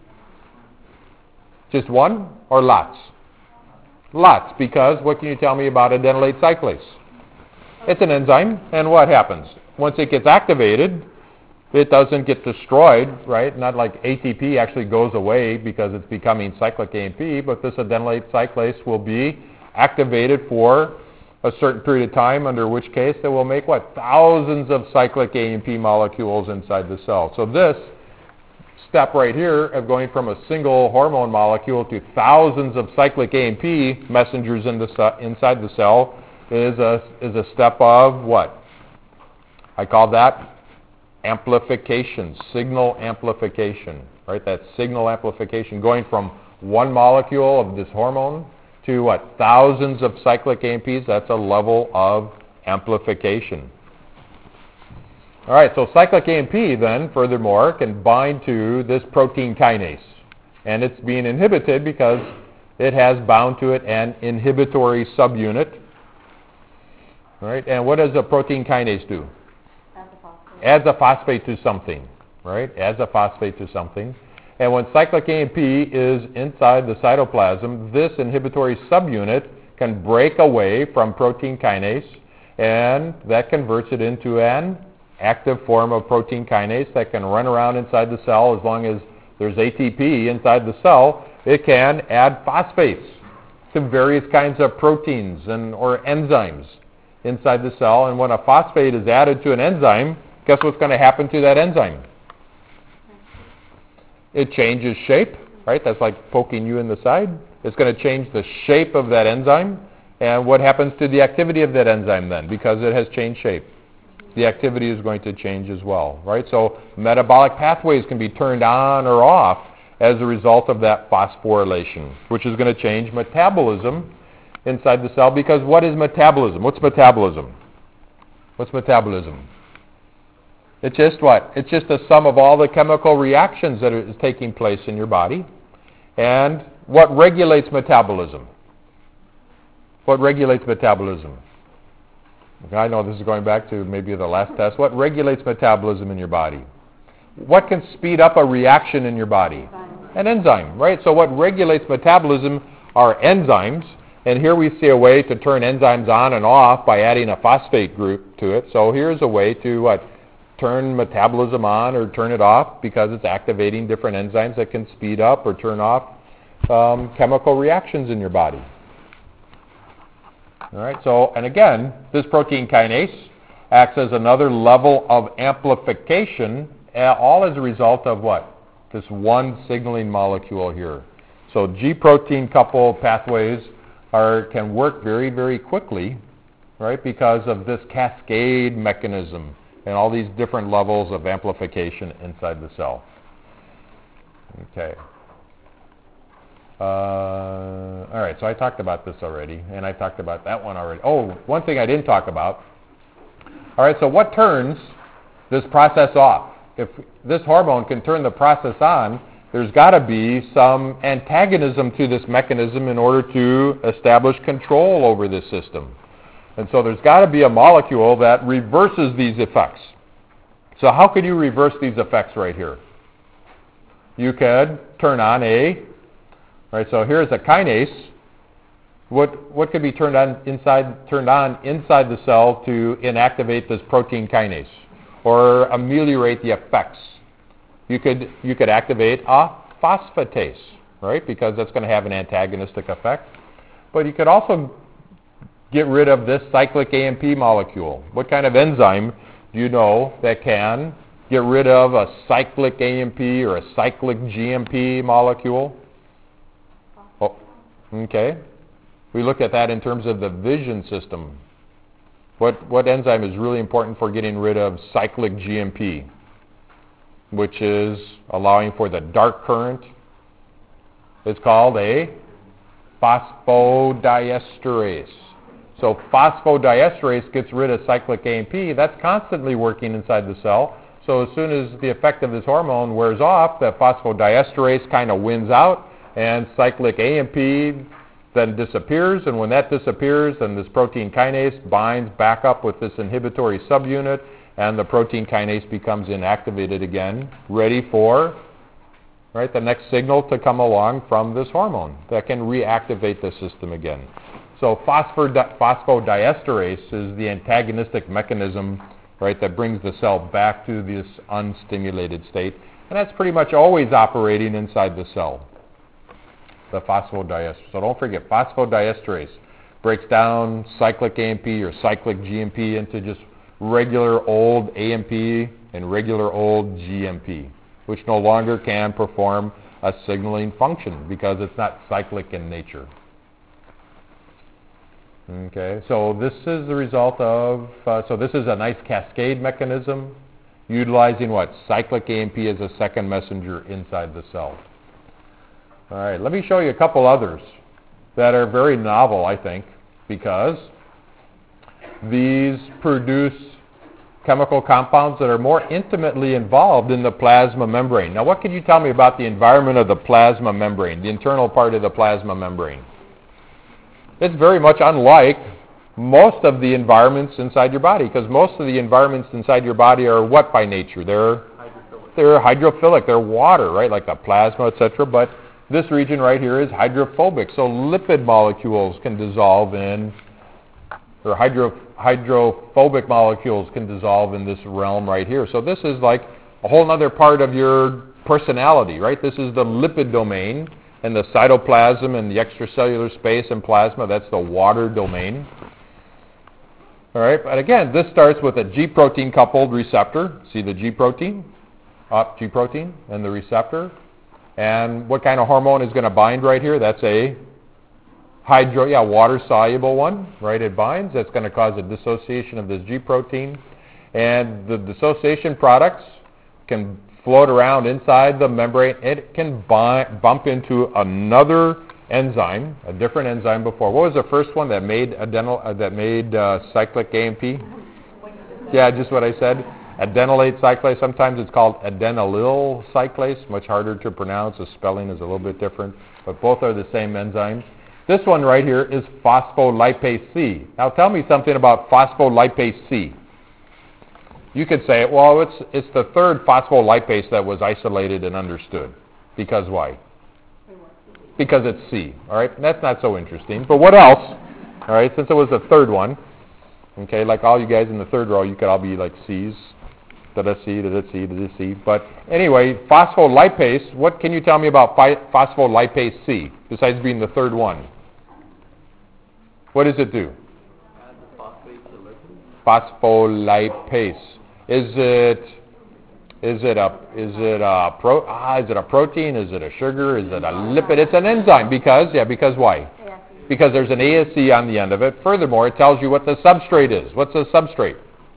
Just one or lots? Lots, because what can you tell me about adenylate cyclase? It's an enzyme, and what happens? Once it gets activated, it doesn't get destroyed, right? Not like A T P actually goes away because it's becoming cyclic A M P, but this adenylate cyclase will be activated for a certain period of time, under which case it will make, what, thousands of cyclic A M P molecules inside the cell. So this step right here of going from a single hormone molecule to thousands of cyclic A M P messengers in the ce- inside the cell is a, is a step of what? I call that amplification, signal amplification, right? That signal amplification, going from one molecule of this hormone to what? Thousands of cyclic A M Ps. That's a level of amplification. All right, so cyclic A M P then, furthermore, can bind to this protein kinase. And it's being inhibited because it has bound to it an inhibitory subunit. All right, and what does a protein kinase do? Adds a phosphate to something, right? Adds a phosphate to something. And when cyclic A M P is inside the cytoplasm, this inhibitory subunit can break away from protein kinase, and that converts it into an active form of protein kinase that can run around inside the cell. As long as there's A T P inside the cell, it can add phosphates to various kinds of proteins and or enzymes inside the cell. And when a phosphate is added to an enzyme, guess what's going to happen to that enzyme? It changes shape, right? That's like poking you in the side. It's going to change the shape of that enzyme. And what happens to the activity of that enzyme then? Because it has changed shape, the activity is going to change as well, right? So metabolic pathways can be turned on or off as a result of that phosphorylation, which is going to change metabolism inside the cell. Because what is metabolism? What's metabolism? What's metabolism? It's just what? It's just a sum of all the chemical reactions that is taking place in your body. And what regulates metabolism? What regulates metabolism? Okay, I know this is going back to maybe the last test. What regulates metabolism in your body? What can speed up a reaction in your body? An enzyme, right? So what regulates metabolism are enzymes. And here we see a way to turn enzymes on and off by adding a phosphate group to it. So here's a way to what? Turn metabolism on or turn it off, because it's activating different enzymes that can speed up or turn off um, chemical reactions in your body. All right, so, and again, this protein kinase acts as another level of amplification, uh, all as a result of what? This one signaling molecule here. So G protein couple pathways are can work very, very quickly, right, because of this cascade mechanism and all these different levels of amplification inside the cell. Okay. Uh, all right, so I talked about this already, and I talked about that one already. Oh, one thing I didn't talk about. All right, so what turns this process off? If this hormone can turn the process on, there's got to be some antagonism to this mechanism in order to establish control over this system. And so there's got to be a molecule that reverses these effects. So how could you reverse these effects right here? You could turn on a, right, so here's a kinase. What, what could be turned on inside, turned on inside the cell to inactivate this protein kinase or ameliorate the effects? You could, you could activate a phosphatase, right, because that's going to have an antagonistic effect. But you could also get rid of this cyclic A M P molecule. What kind of enzyme do you know that can get rid of a cyclic A M P or a cyclic G M P molecule? Oh, okay. We look at that in terms of the vision system. What, what enzyme is really important for getting rid of cyclic G M P, which is allowing for the dark current? It's called a phosphodiesterase. So phosphodiesterase gets rid of cyclic A M P. That's constantly working inside the cell. So as soon as the effect of this hormone wears off, the phosphodiesterase kind of wins out, and cyclic A M P then disappears. And when that disappears, then this protein kinase binds back up with this inhibitory subunit, and the protein kinase becomes inactivated again, ready for, right, the next signal to come along from this hormone that can reactivate the system again. So phosphodi- phosphodiesterase is the antagonistic mechanism, right, that brings the cell back to this unstimulated state. And that's pretty much always operating inside the cell, the phosphodiesterase. So don't forget, phosphodiesterase breaks down cyclic A M P or cyclic G M P into just regular old A M P and regular old G M P, which no longer can perform a signaling function because it's not cyclic in nature. Okay, so this is the result of, uh, so this is a nice cascade mechanism utilizing what? Cyclic A M P as a second messenger inside the cell. All right, let me show you a couple others that are very novel, I think, because these produce chemical compounds that are more intimately involved in the plasma membrane. Now, what can you tell me about the environment of the plasma membrane, the internal part of the plasma membrane? It's very much unlike most of the environments inside your body, because most of the environments inside your body are what by nature? They're hydrophilic. They're hydrophilic. They're water, right, like the plasma, et cetera. But this region right here is hydrophobic, so lipid molecules can dissolve in, or hydro, hydrophobic molecules can dissolve in this realm right here. So this is like a whole other part of your personality, right? This is the lipid domain, and the cytoplasm and the extracellular space and plasma, that's the water domain. All right, but again, this starts with a G protein coupled receptor. See the G protein? Up G protein and the receptor. And what kind of hormone is going to bind right here? That's a hydro, yeah, water-soluble one, right? It binds. That's going to cause a dissociation of this G protein. And the dissociation products can float around inside the membrane. It can bi- bump into another enzyme, a different enzyme before. What was the first one that made adenyl, uh, that made uh, cyclic A M P? Yeah, just what I said. Adenylate cyclase. Sometimes it's called adenylyl cyclase. Much harder to pronounce. The spelling is a little bit different, but both are the same enzyme. This one right here is phospholipase C. Now tell me something about phospholipase C. You could say, well, it's it's the third phospholipase that was isolated and understood. Because why? Because it's C. All right, and that's not so interesting. But what else? All right, since it was the third one, okay, like all you guys in the third row, you could all be like C's. Da da C, da da C, da da C. But anyway, phospholipase. What can you tell me about phi- phospholipase C besides being the third one? What does it do? Add the phosphate to lipids. Phospholipase. Is it is it a is it a pro ah, is it a protein? Is it a sugar? Is it a lipid? It's an enzyme because yeah because why? Because there's an A S E on the end of it. Furthermore, it tells you what the substrate is. What's the substrate?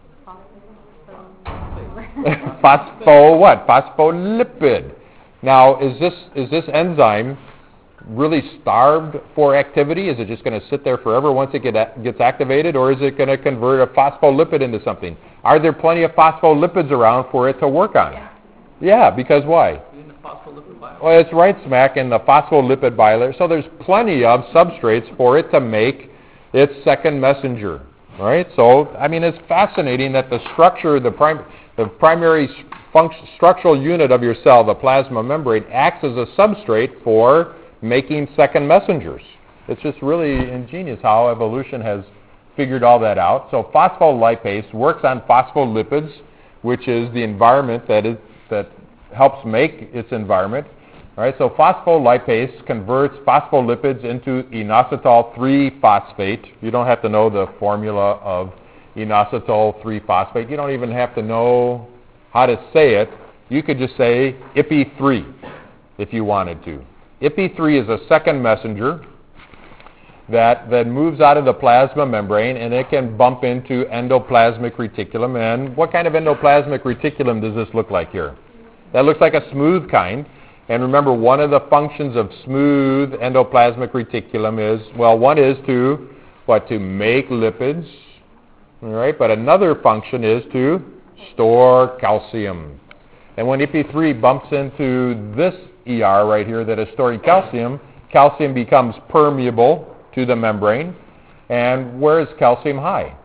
Phospho what? Phospholipid. Now, is this is this enzyme really starved for activity? Is it just going to sit there forever once it get, gets activated, or is it going to convert a phospholipid into something? Are there plenty of phospholipids around for it to work on? Yeah, yeah, because why? In the phospholipid bilayer. Well, it's right smack in the phospholipid bilayer, so there's plenty of substrates for it to make its second messenger. All right, so I mean it's fascinating that the structure, the, prim- the primary function, structural unit of your cell, the plasma membrane, acts as a substrate for making second messengers. It's just really ingenious how evolution has figured all that out. So phospholipase works on phospholipids, which is the environment that is that helps make its environment. All right, so phospholipase converts phospholipids into inositol three phosphate. You don't have to know the formula of inositol three phosphate. You don't even have to know how to say it. You could just say I P I three if you wanted to. I P I three is a second messenger that, that moves out of the plasma membrane, and it can bump into endoplasmic reticulum. And what kind of endoplasmic reticulum does this look like here? That looks like a smooth kind. And remember, one of the functions of smooth endoplasmic reticulum is, well, one is to, what, to make lipids, all right? But another function is to store calcium. And when I P I three bumps into this E R right here that is storing calcium, calcium becomes permeable to the membrane. And where is calcium high?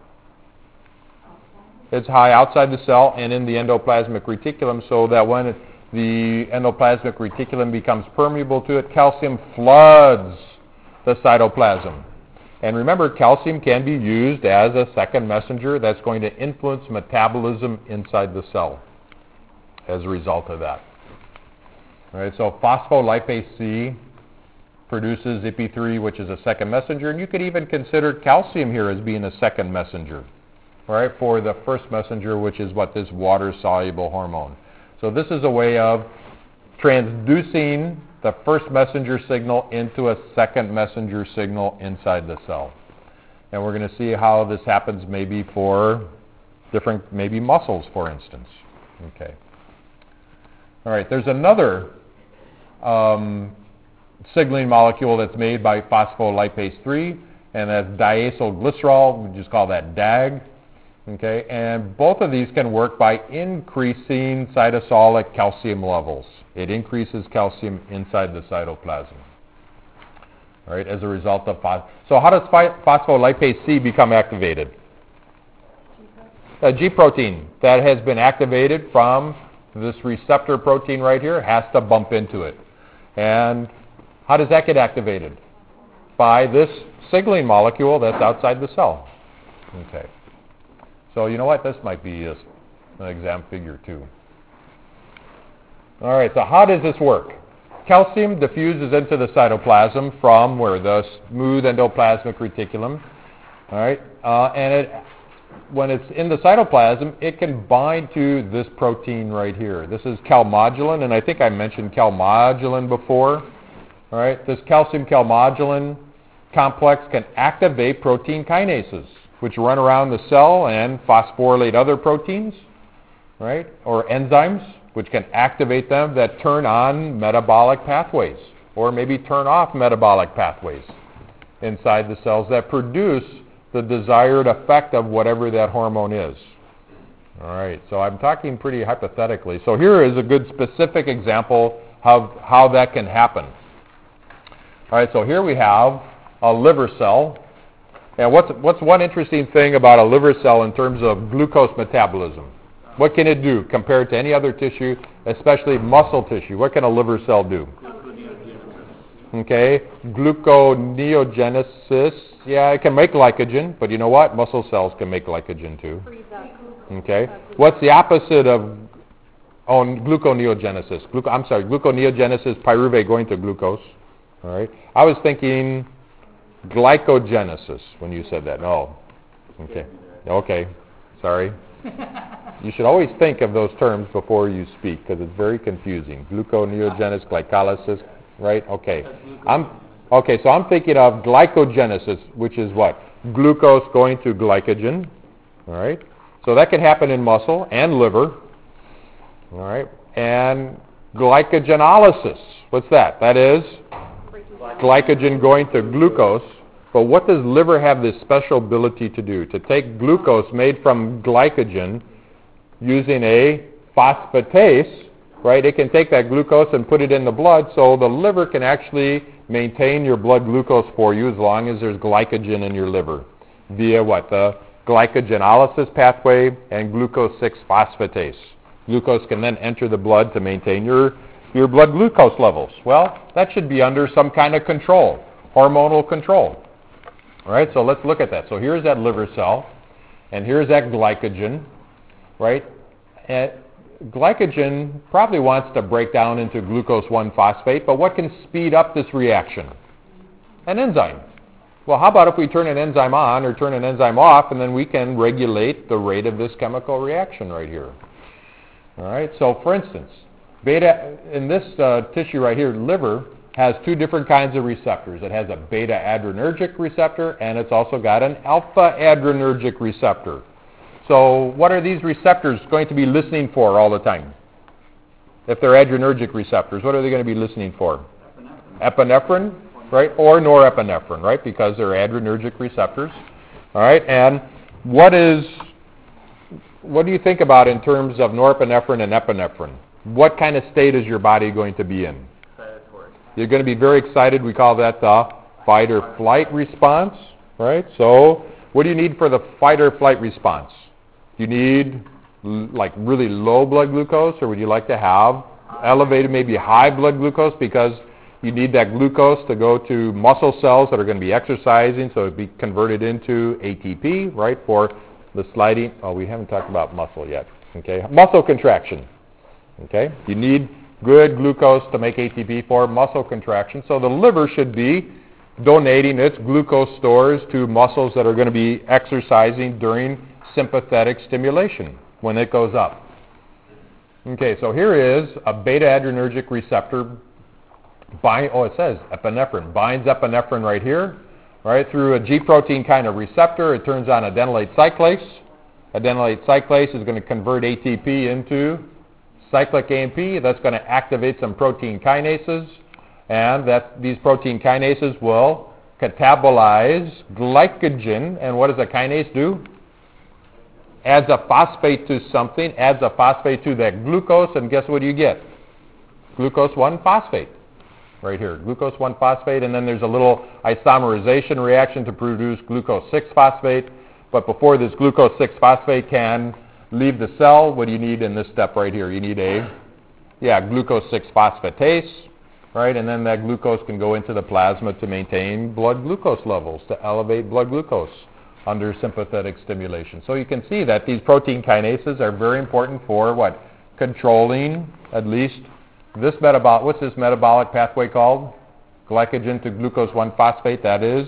It's high outside the cell and in the endoplasmic reticulum, so that when it, the endoplasmic reticulum becomes permeable to it, calcium floods the cytoplasm. And remember, calcium can be used as a second messenger that's going to influence metabolism inside the cell as a result of that. All right, so phospholipase C produces I P I three, which is a second messenger, and you could even consider calcium here as being a second messenger, all right, for the first messenger, which is what, this water-soluble hormone. So this is a way of transducing the first messenger signal into a second messenger signal inside the cell. And we're going to see how this happens maybe for different, maybe muscles, for instance. Okay. All right, there's another um, signaling molecule that's made by phospholipase three, and that's diacylglycerol. We just call that D A G. Okay, and both of these can work by increasing cytosolic calcium levels. It increases calcium inside the cytoplasm. All right, as a result of phos- so how does phi- phospholipase C become activated? A G protein that has been activated from this receptor protein right here has to bump into it. And how does that get activated? By this signaling molecule that's outside the cell. Okay. So you know what? This might be a, an exam figure too. All right, so how does this work? Calcium diffuses into the cytoplasm from where? The smooth endoplasmic reticulum. All right, uh, and it, when it's in the cytoplasm, it can bind to this protein right here. This is calmodulin, and I think I mentioned calmodulin before. All right, this calcium calmodulin complex can activate protein kinases, which run around the cell and phosphorylate other proteins, right? Or enzymes, which can activate them that turn on metabolic pathways, or maybe turn off metabolic pathways inside the cells that produce the desired effect of whatever that hormone is. All right, so I'm talking pretty hypothetically. So here is a good specific example of how that can happen. All right, so here we have a liver cell. And what's, what's one interesting thing about a liver cell in terms of glucose metabolism? What can it do compared to any other tissue, especially muscle tissue? What can a liver cell do? Okay, gluconeogenesis. Yeah, it can make glycogen, but you know what? Muscle cells can make glycogen too. Okay, what's the opposite of oh, gluconeogenesis? Gluco, I'm sorry, gluconeogenesis, pyruvate going to glucose. All right, I was thinking glycogenesis when you said that. No. Okay. Okay. Sorry. You should always think of those terms before you speak because it's very confusing. Gluconeogenesis, glycolysis, right? Okay. I'm okay, so I'm thinking of glycogenesis, which is what? Glucose going to glycogen. All right? So that can happen in muscle and liver. All right? And glycogenolysis. What's that? That is glycogen going to glucose. But what does liver have this special ability to do? To take glucose made from glycogen using a phosphatase, right? It can take that glucose and put it in the blood, so the liver can actually maintain your blood glucose for you as long as there's glycogen in your liver via what? The glycogenolysis pathway and glucose six phosphatase. Glucose can then enter the blood to maintain your, your blood glucose levels. Well, that should be under some kind of control, hormonal control. All right, so let's look at that. So here's that liver cell, and here's that glycogen, right? And glycogen probably wants to break down into glucose one phosphate, but what can speed up this reaction? An enzyme. Well, how about if we turn an enzyme on or turn an enzyme off, and then we can regulate the rate of this chemical reaction right here. All right, so for instance, beta, in this uh, tissue right here, liver, has two different kinds of receptors. It has a beta adrenergic receptor, and it's also got an alpha adrenergic receptor. So what are these receptors going to be listening for all the time? If they're adrenergic receptors, what are they going to be listening for? Epinephrine. Epinephrine, right? Or norepinephrine, right? Because they're adrenergic receptors. All right, and what is, what do you think about in terms of norepinephrine and epinephrine? What kind of state is your body going to be in? You're going to be very excited. We call that the fight or flight response, right? So what do you need for the fight or flight response? Do you need l- like really low blood glucose, or would you like to have elevated, maybe high blood glucose, because you need that glucose to go to muscle cells that are going to be exercising, so it be converted into A T P, right, for the sliding. Oh, we haven't talked about muscle yet, okay? Muscle contraction, okay? You need good glucose to make A T P for muscle contraction. So the liver should be donating its glucose stores to muscles that are going to be exercising during sympathetic stimulation when it goes up. Okay, so here is a beta adrenergic receptor. Bind, oh, it says epinephrine. Binds epinephrine right here, right, through a G protein kind of receptor. It turns on adenylate cyclase. Adenylate cyclase is going to convert A T P into cyclic A M P. That's going to activate some protein kinases, and that these protein kinases will catabolize glycogen. And what does a kinase do? Adds a phosphate to something, adds a phosphate to that glucose, and guess what you get? Glucose one phosphate right here. Glucose one phosphate, and then there's a little isomerization reaction to produce glucose six phosphate. But before this glucose six phosphate can leave the cell, what do you need in this step right here? You need a, yeah, glucose six phosphatase, right? And then that glucose can go into the plasma to maintain blood glucose levels, to elevate blood glucose under sympathetic stimulation. So you can see that these protein kinases are very important for what? Controlling at least this metabolic, what's this metabolic pathway called? Glycogen to glucose one phosphate, that is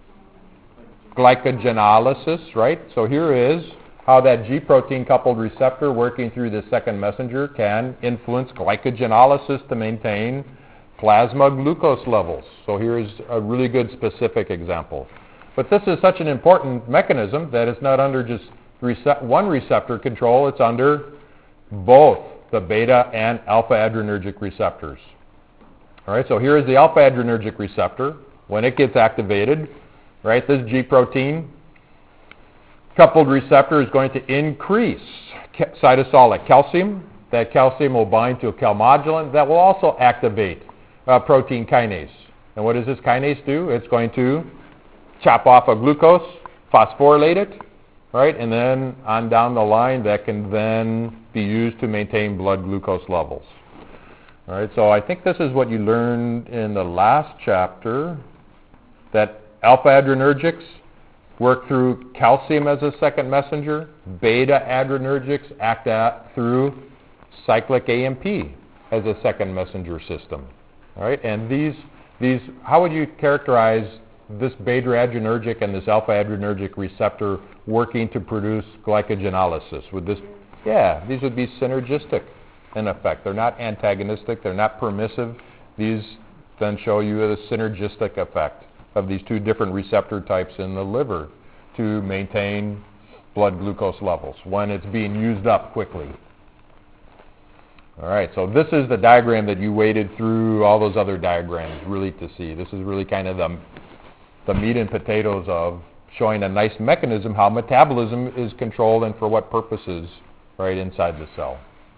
glycogenolysis, right? So here is how that G protein coupled receptor working through the second messenger can influence glycogenolysis to maintain plasma glucose levels. So here's a really good specific example. But this is such an important mechanism that it's not under just rece- one receptor control, it's under both the beta and alpha adrenergic receptors. All right, so here is the alpha adrenergic receptor. When it gets activated, right, this G protein coupled receptor is going to increase ca- cytosolic calcium. That calcium will bind to a calmodulin that will also activate uh, protein kinase. And what does this kinase do? It's going to chop off a glucose, phosphorylate it, right? And then on down the line, that can then be used to maintain blood glucose levels. All right, so I think this is what you learned in the last chapter, that alpha adrenergics work through calcium as a second messenger. Beta adrenergics act at, through cyclic A M P as a second messenger system. All right, and these, these, how would you characterize this beta adrenergic and this alpha adrenergic receptor working to produce glycogenolysis? Would this, yeah, these would be synergistic in effect. They're not antagonistic, they're not permissive. These then show you a synergistic effect of these two different receptor types in the liver to maintain blood glucose levels when it's being used up quickly. All right, so this is the diagram that you waded through all those other diagrams really to see. This is really kind of the, the meat and potatoes of showing a nice mechanism how metabolism is controlled and for what purposes right inside the cell.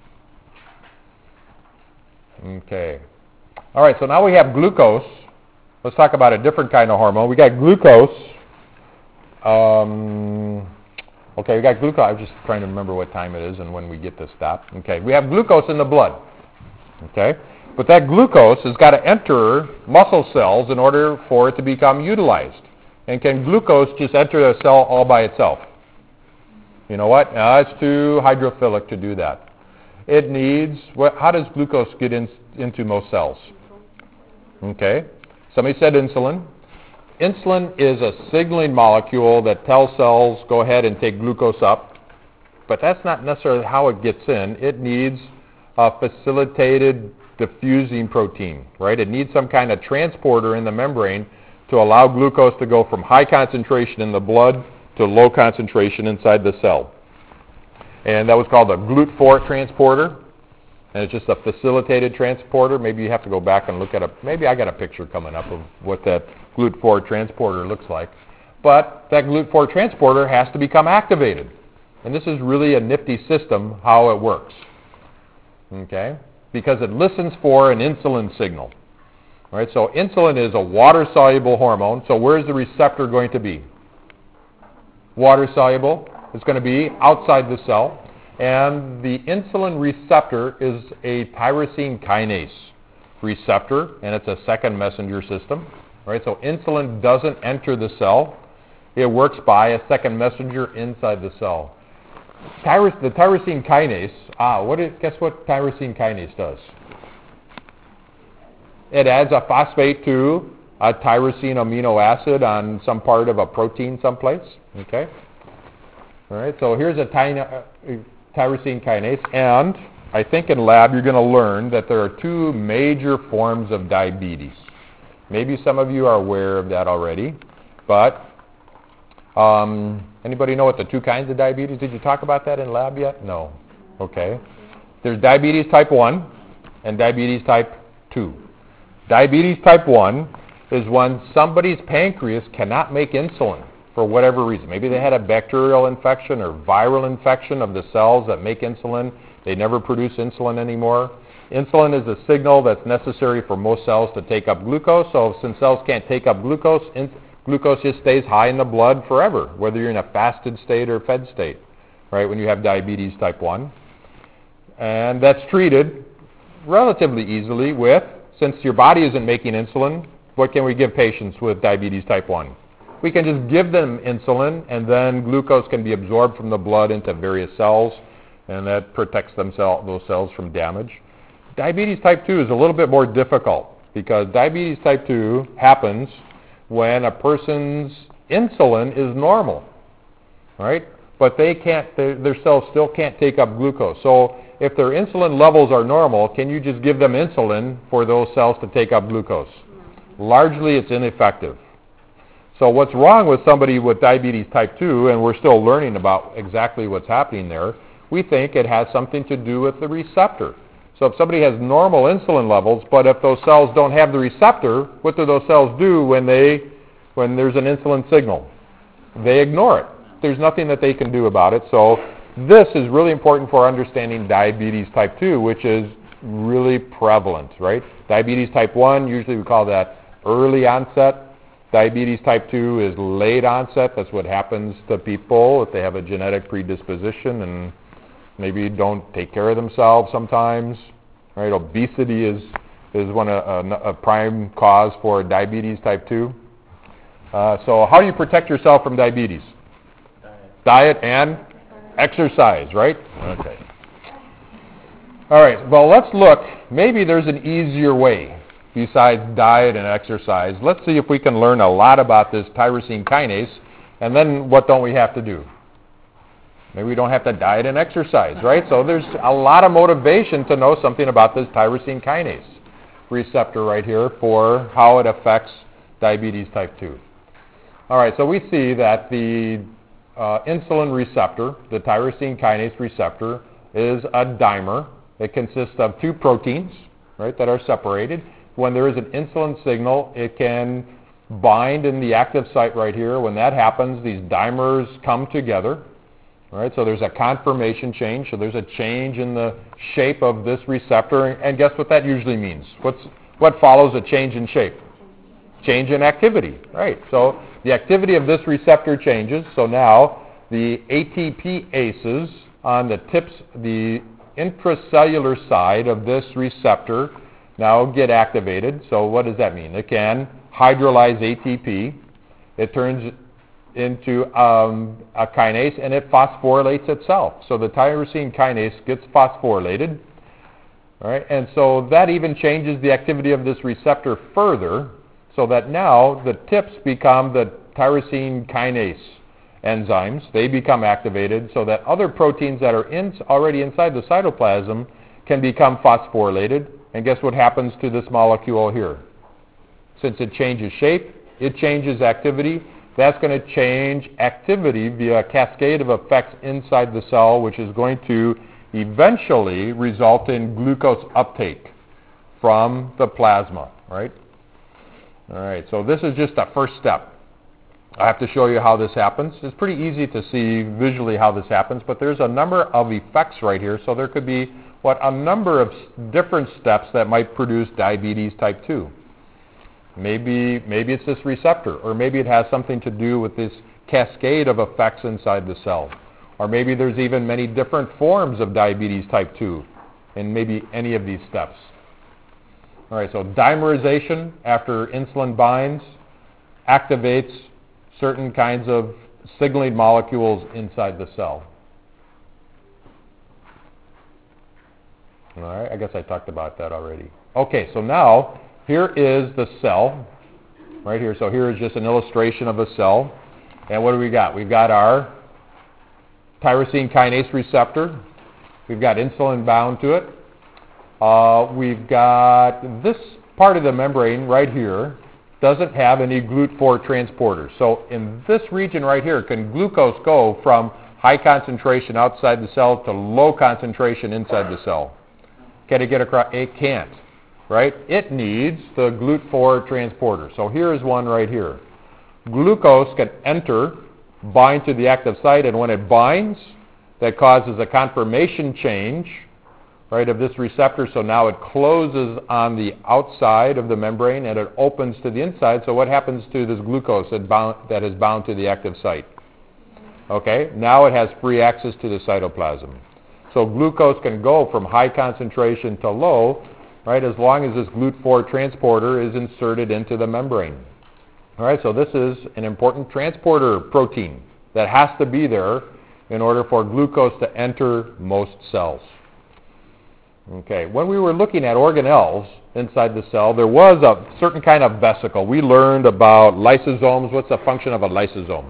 Okay. All right, so now we have glucose. Let's talk about a different kind of hormone. We got glucose. Um, Okay, we got glucose. I was just trying to remember what time it is and when we get to stop. Okay, we have glucose in the blood. Okay, but that glucose has got to enter muscle cells in order for it to become utilized. And can glucose just enter a cell all by itself? You know what? No, it's too hydrophilic to do that. It needs, what, how does glucose get in, into most cells? Okay, somebody said insulin. Insulin is a signaling molecule that tells cells, go ahead and take glucose up. But that's not necessarily how it gets in. It needs a facilitated diffusing protein, right? It needs some kind of transporter in the membrane to allow glucose to go from high concentration in the blood to low concentration inside the cell. And that was called a G L U T four transporter. And it's just a facilitated transporter. Maybe you have to go back and look at a, maybe I got a picture coming up of what that G L U T four transporter looks like. But that G L U T four transporter has to become activated. And this is really a nifty system, how it works. Okay? Because it listens for an insulin signal. All right, so insulin is a water-soluble hormone. So where is the receptor going to be? Water-soluble. It's going to be outside the cell. And the insulin receptor is a tyrosine kinase receptor, and it's a second messenger system. Right? So insulin doesn't enter the cell. It works by a second messenger inside the cell. Tyros, the tyrosine kinase, ah, what is, guess what tyrosine kinase does? It adds a phosphate to a tyrosine amino acid on some part of a protein someplace. Okay? All right, so here's a tiny, uh, tyrosine kinase, and I think in lab you're going to learn that there are two major forms of diabetes. Maybe some of you are aware of that already, but um, anybody know what the two kinds of diabetes? Did you talk about that in lab yet? No. Okay. There's diabetes type one and diabetes type two. Diabetes type one is when somebody's pancreas cannot make insulin for whatever reason. Maybe they had a bacterial infection or viral infection of the cells that make insulin. They never produce insulin anymore. Insulin is a signal that's necessary for most cells to take up glucose. So since cells can't take up glucose, in, glucose just stays high in the blood forever, whether you're in a fasted state or fed state, right, when you have diabetes type one. And that's treated relatively easily with, since your body isn't making insulin, what can we give patients with diabetes type one? We can just give them insulin, and then glucose can be absorbed from the blood into various cells, and that protects them cell, those cells from damage. Diabetes type two is a little bit more difficult, because diabetes type two happens when a person's insulin is normal, right? But they can't, they, their cells still can't take up glucose. So if their insulin levels are normal, can you just give them insulin for those cells to take up glucose? Largely, it's ineffective. So what's wrong with somebody with diabetes type two, and we're still learning about exactly what's happening there, we think it has something to do with the receptor. So if somebody has normal insulin levels, but if those cells don't have the receptor, what do those cells do when they, when there's an insulin signal? They ignore it. There's nothing that they can do about it. So this is really important for understanding diabetes type two, which is really prevalent, right? Diabetes type one, usually we call that early onset. Diabetes type two is late onset. That's what happens to people if they have a genetic predisposition and maybe don't take care of themselves sometimes. Right? Obesity is, is one a, a, a prime cause for diabetes type two. Uh, so how do you protect yourself from diabetes? Diet, Diet and exercise, right? Okay. All right, well, let's look. Maybe there's an easier way besides diet and exercise. Let's see if we can learn a lot about this tyrosine kinase, and then what don't we have to do? Maybe we don't have to diet and exercise, right? So there's a lot of motivation to know something about this tyrosine kinase receptor right here for how it affects diabetes type two. All right, so we see that the uh, insulin receptor, the tyrosine kinase receptor, is a dimer. It consists of two proteins, right, that are separated. When there is an insulin signal, it can bind in the active site right here. When that happens, these dimers come together. All right, so there's a conformation change. So there's a change in the shape of this receptor. And guess what that usually means? What's, what follows a change in shape? Change in activity, right? So the activity of this receptor changes. So now the A T P aces on the tips, the intracellular side of this receptor now get activated. So what does that mean? It can hydrolyze A T P. It turns into um, a kinase, and it phosphorylates itself. So the tyrosine kinase gets phosphorylated. All right, and so that even changes the activity of this receptor further, so that now the tips become the tyrosine kinase enzymes. They become activated so that other proteins that are in, already inside the cytoplasm can become phosphorylated. And guess what happens to this molecule here? Since it changes shape, it changes activity. That's going to change activity via a cascade of effects inside the cell, which is going to eventually result in glucose uptake from the plasma, right? All right, so this is just a first step. I have to show you how this happens. It's pretty easy to see visually how this happens, but there's a number of effects right here, so there could be, what, a number of different steps that might produce diabetes type two. Maybe, maybe it's this receptor, or maybe it has something to do with this cascade of effects inside the cell. Or maybe there's even many different forms of diabetes type two in maybe any of these steps. All right, so dimerization after insulin binds activates certain kinds of signaling molecules inside the cell. All right, I guess I talked about that already. Okay, so now here is the cell right here. So here is just an illustration of a cell. And what do we got? We've got our tyrosine kinase receptor. We've got insulin bound to it. Uh, we've got this part of the membrane right here doesn't have any G L U T four transporters. So in this region right here, can glucose go from high concentration outside the cell to low concentration inside the cell? Can it get across? It can't, right? It needs the G L U T four transporter. So here is one right here. Glucose can enter, bind to the active site, and when it binds, that causes a conformation change, right, of this receptor. So now it closes on the outside of the membrane and it opens to the inside. So what happens to this glucose that, bound, that is bound to the active site? Okay, now it has free access to the cytoplasm. So glucose can go from high concentration to low, right, as long as this G L U T four transporter is inserted into the membrane. All right, so this is an important transporter protein that has to be there in order for glucose to enter most cells. Okay, when we were looking at organelles inside the cell, there was a certain kind of vesicle. We learned about lysosomes. What's the function of a lysosome?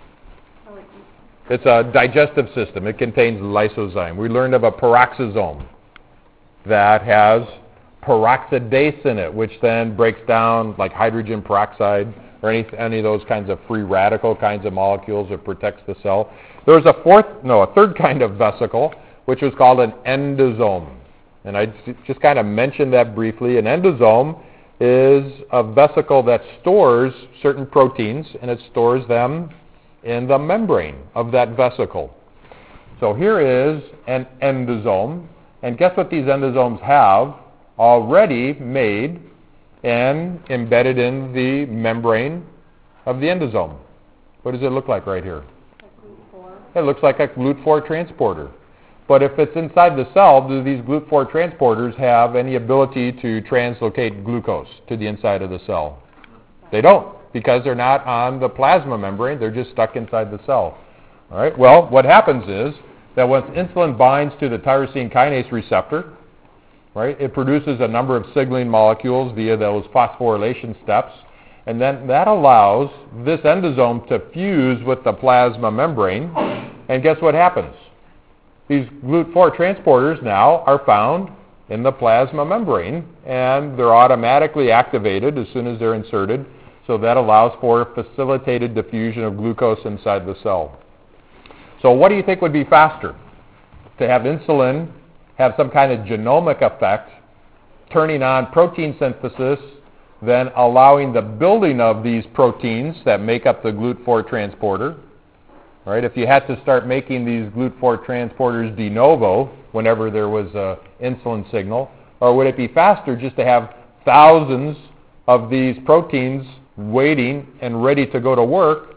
It's a digestive system. It contains lysozyme. We learned of a peroxisome that has peroxidase in it, which then breaks down like hydrogen peroxide or any, any of those kinds of free radical kinds of molecules that protects the cell. There was a fourth, no, a third kind of vesicle, which was called an endosome. And I just kind of mentioned that briefly. An endosome is a vesicle that stores certain proteins, and it stores them in the membrane of that vesicle. So here is an endosome, and guess what these endosomes have already made and embedded in the membrane of the endosome? What does it look like right here? It looks like a G L U T four transporter. But if it's inside the cell, do these G L U T four transporters have any ability to translocate glucose to the inside of the cell? They don't, because they're not on the plasma membrane. They're just stuck inside the cell. All right. Well, what happens is that once insulin binds to the tyrosine kinase receptor, right, it produces a number of signaling molecules via those phosphorylation steps, and then that allows this endosome to fuse with the plasma membrane, and guess what happens? These G L U T four transporters now are found in the plasma membrane, and they're automatically activated as soon as they're inserted, so that allows for facilitated diffusion of glucose inside the cell. So what do you think would be faster? To have insulin have some kind of genomic effect, turning on protein synthesis, then allowing the building of these proteins that make up the G L U T four transporter. Right? If you had to start making these G L U T four transporters de novo whenever there was an insulin signal, or would it be faster just to have thousands of these proteins waiting and ready to go to work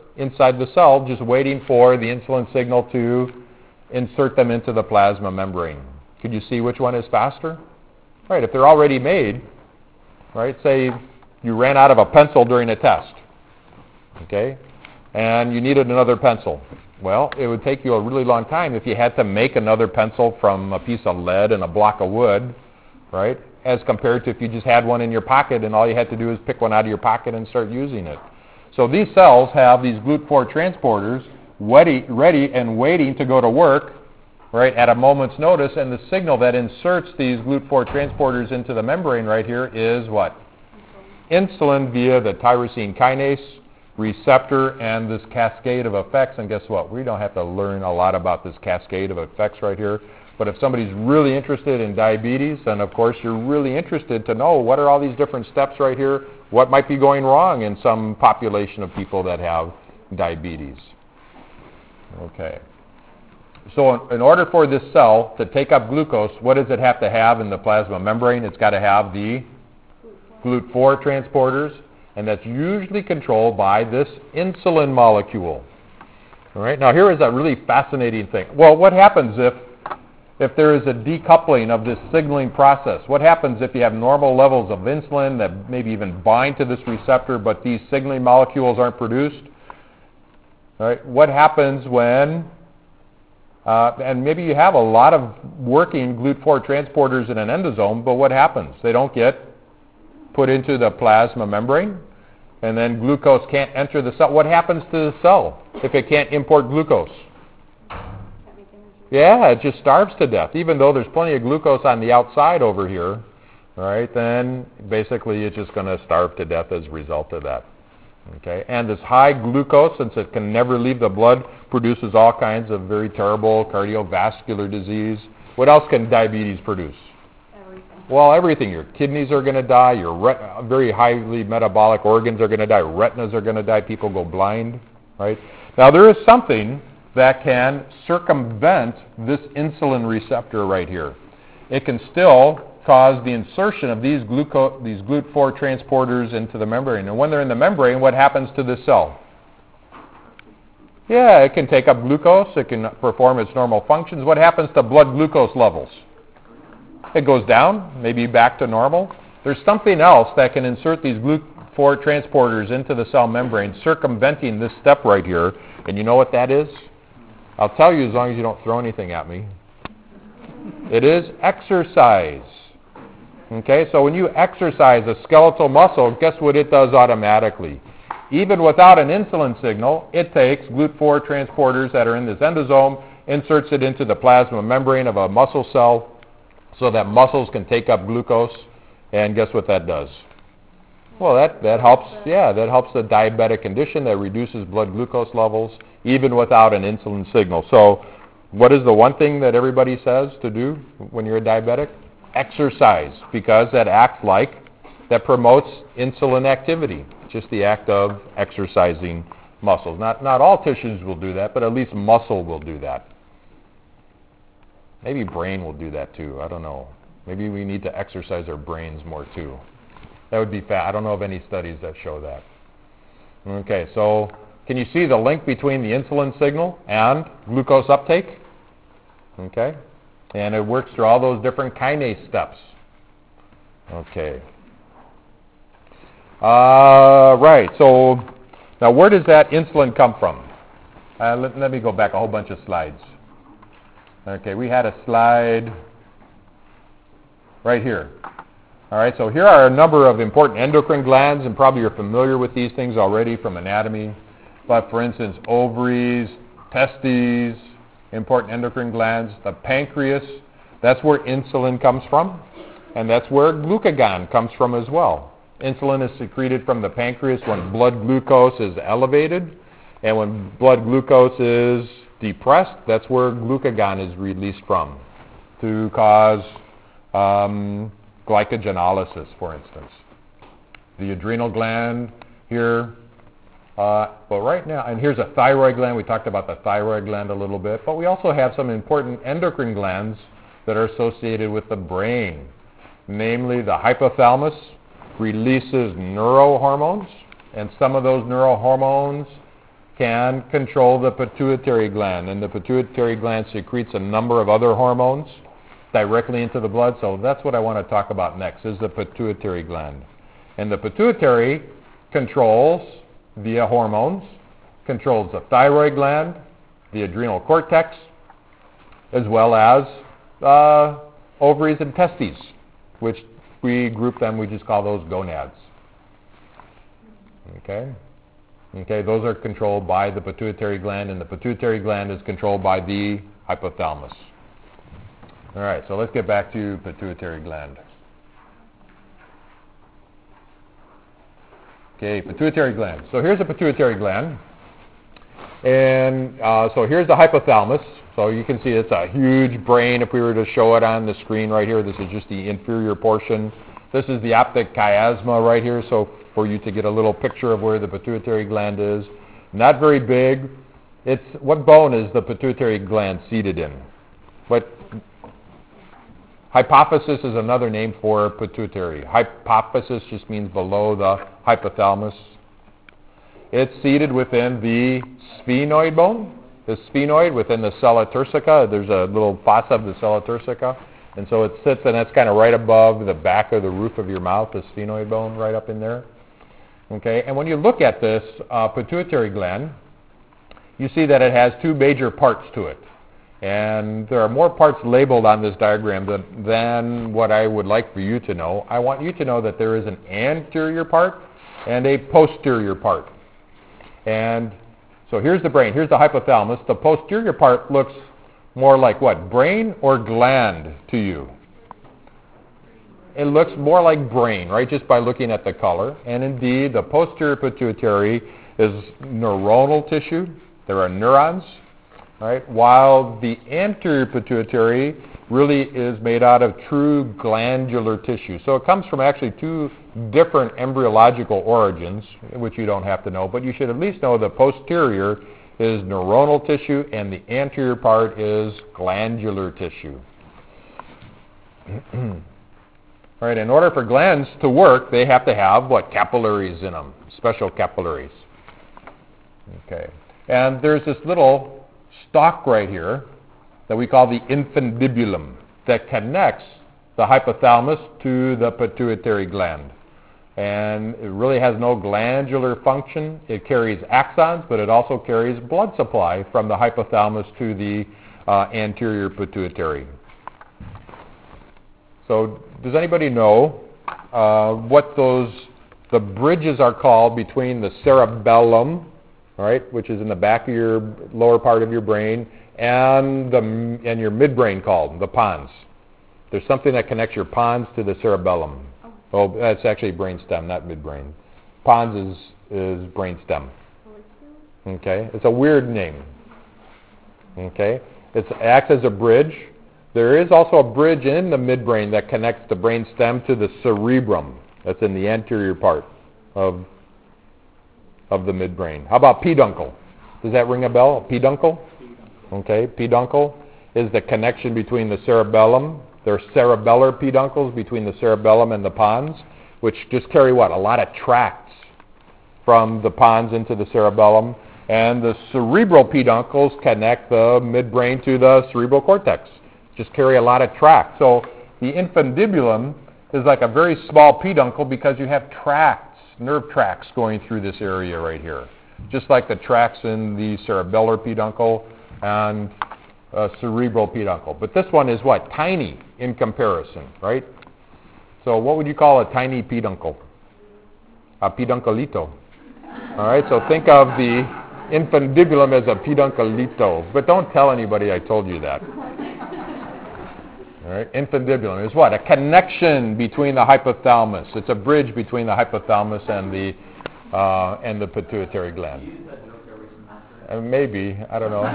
inside the cell, just waiting for the insulin signal to insert them into the plasma membrane. Could you see which one is faster? Right, if they're already made, right, say you ran out of a pencil during a test, okay, and you needed another pencil. Well, it would take you a really long time if you had to make another pencil from a piece of lead and a block of wood, right, as compared to if you just had one in your pocket and all you had to do is pick one out of your pocket and start using it. So these cells have these G L U T four transporters ready, ready and waiting to go to work, right, at a moment's notice, and the signal that inserts these G L U T four transporters into the membrane right here is what? Insulin via the tyrosine kinase receptor and this cascade of effects. And guess what? We don't have to learn a lot about this cascade of effects right here. But if somebody's really interested in diabetes, and of course you're really interested to know what are all these different steps right here, what might be going wrong in some population of people that have diabetes. Okay. So in order for this cell to take up glucose, what does it have to have in the plasma membrane? It's got to have the G L U T four transporters, and that's usually controlled by this insulin molecule. All right. Now here is a really fascinating thing. Well, what happens if if there is a decoupling of this signaling process? What happens if you have normal levels of insulin that maybe even bind to this receptor, but these signaling molecules aren't produced? All right. What happens when, uh, and maybe you have a lot of working G L U T four transporters in an endosome, but what happens? They don't get put into the plasma membrane, and then glucose can't enter the cell. What happens to the cell if it can't import glucose? Yeah, it just starves to death. Even though there's plenty of glucose on the outside over here, all right, then basically it's just going to starve to death as a result of that. Okay, and this high glucose, since it can never leave the blood, produces all kinds of very terrible cardiovascular disease. What else can diabetes produce? Everything. Well, everything. Your kidneys are going to die. Your ret- very highly metabolic organs are going to die. Retinas are going to die. People go blind, right? Now, there is something that can circumvent this insulin receptor right here. It can still cause the insertion of these, gluco- these G L U T four transporters into the membrane. And when they're in the membrane, what happens to this cell? Yeah, it can take up glucose. It can perform its normal functions. What happens to blood glucose levels? It goes down, maybe back to normal. There's something else that can insert these G L U T four transporters into the cell membrane, circumventing this step right here. And you know what that is? I'll tell you as long as you don't throw anything at me. It is exercise. Okay, so when you exercise a skeletal muscle, guess what it does automatically? Even without an insulin signal, it takes G L U T four transporters that are in this endosome, inserts it into the plasma membrane of a muscle cell so that muscles can take up glucose, and guess what that does? Well, that, that helps, yeah, that helps the diabetic condition, that reduces blood glucose levels, even without an insulin signal. So what is the one thing that everybody says to do when you're a diabetic? Exercise, because that acts like, that promotes insulin activity, just the act of exercising muscles. Not, not all tissues will do that, but at least muscle will do that. Maybe brain will do that too, I don't know. Maybe we need to exercise our brains more too. That would be fat. I don't know of any studies that show that. Okay, so can you see the link between the insulin signal and glucose uptake? Okay, and it works through all those different kinase steps. Okay. Uh, right, so now where does that insulin come from? Uh, let, let me go back a whole bunch of slides. Okay, we had a slide right here. All right, so here are a number of important endocrine glands, and probably you're familiar with these things already from anatomy. But for instance, ovaries, testes, important endocrine glands, the pancreas, that's where insulin comes from, and that's where glucagon comes from as well. Insulin is secreted from the pancreas when blood glucose is elevated, and when blood glucose is depressed, that's where glucagon is released from to cause um, glycogenolysis, for instance. The adrenal gland here, uh, but right now, and here's a thyroid gland. We talked about the thyroid gland a little bit, but we also have some important endocrine glands that are associated with the brain. Namely, the hypothalamus releases neurohormones, and some of those neurohormones can control the pituitary gland, and the pituitary gland secretes a number of other hormones directly into the blood. So that's what I want to talk about next, is the pituitary gland. And the pituitary controls, via hormones, controls the thyroid gland, the adrenal cortex, as well as uh, ovaries and testes, which we group them, we just call those gonads. Okay? Okay, those are controlled by the pituitary gland, and the pituitary gland is controlled by the hypothalamus. All right, so let's get back to pituitary gland. Okay, pituitary gland. So here's the pituitary gland. And uh, so here's the hypothalamus. So you can see it's a huge brain if we were to show it on the screen right here. This is just the inferior portion. This is the optic chiasma right here, so for you to get a little picture of where the pituitary gland is. Not very big. It's, what bone is the pituitary gland seated in? What, hypophysis is another name for pituitary. Hypophysis just means below the hypothalamus. It's seated within the sphenoid bone. The sphenoid within the sella turcica. There's a little fossa of the sella turcica. And so it sits, and that's kind of right above the back of the roof of your mouth, the sphenoid bone right up in there. Okay, and when you look at this uh, pituitary gland, you see that it has two major parts to it. And there are more parts labeled on this diagram than, than what I would like for you to know. I want you to know that there is an anterior part and a posterior part. And so here's the brain, here's the hypothalamus. The posterior part looks more like what, brain or gland to you? It looks more like brain, right, just by looking at the color. And indeed, the posterior pituitary is neuronal tissue. There are neurons, right, while the anterior pituitary really is made out of true glandular tissue. So it comes from actually two different embryological origins, which you don't have to know, but you should at least know the posterior is neuronal tissue and the anterior part is glandular tissue. All right, in order for glands to work, they have to have, what, capillaries in them, special capillaries. Okay, and there's this little stalk right here that we call the infundibulum that connects the hypothalamus to the pituitary gland. And it really has no glandular function. It carries axons, but it also carries blood supply from the hypothalamus to the uh, anterior pituitary. So does anybody know uh, what those, the bridges are called between the cerebellum, right, which is in the back of your lower part of your brain, and, the, and your midbrain called, the pons? There's something that connects your pons to the cerebellum. Oh, that's actually brainstem, not midbrain. Pons is, is brainstem. Okay, it's a weird name. Okay, it acts as a bridge. There is also a bridge in the midbrain that connects the brainstem to the cerebrum. That's in the anterior part of, of the midbrain. How about peduncle? Does that ring a bell? Peduncle? Okay, peduncle is the connection between the cerebellum. There are cerebellar peduncles between the cerebellum and the pons, which just carry what? A lot of tracts from the pons into the cerebellum. And the cerebral peduncles connect the midbrain to the cerebral cortex. Just carry a lot of tracts. So the infundibulum is like a very small peduncle because you have tracts, nerve tracts going through this area right here. Just like the tracts in the cerebellar peduncle and uh, cerebral peduncle. But this one is what? Tiny in comparison, right? So what would you call a tiny peduncle? A pedunculito. All right, so think of the infundibulum as a pedunculito. But don't tell anybody I told you that. All right, infundibulum is what? A connection between the hypothalamus. It's a bridge between the hypothalamus and the uh, and the pituitary gland. Uh, maybe, I don't know.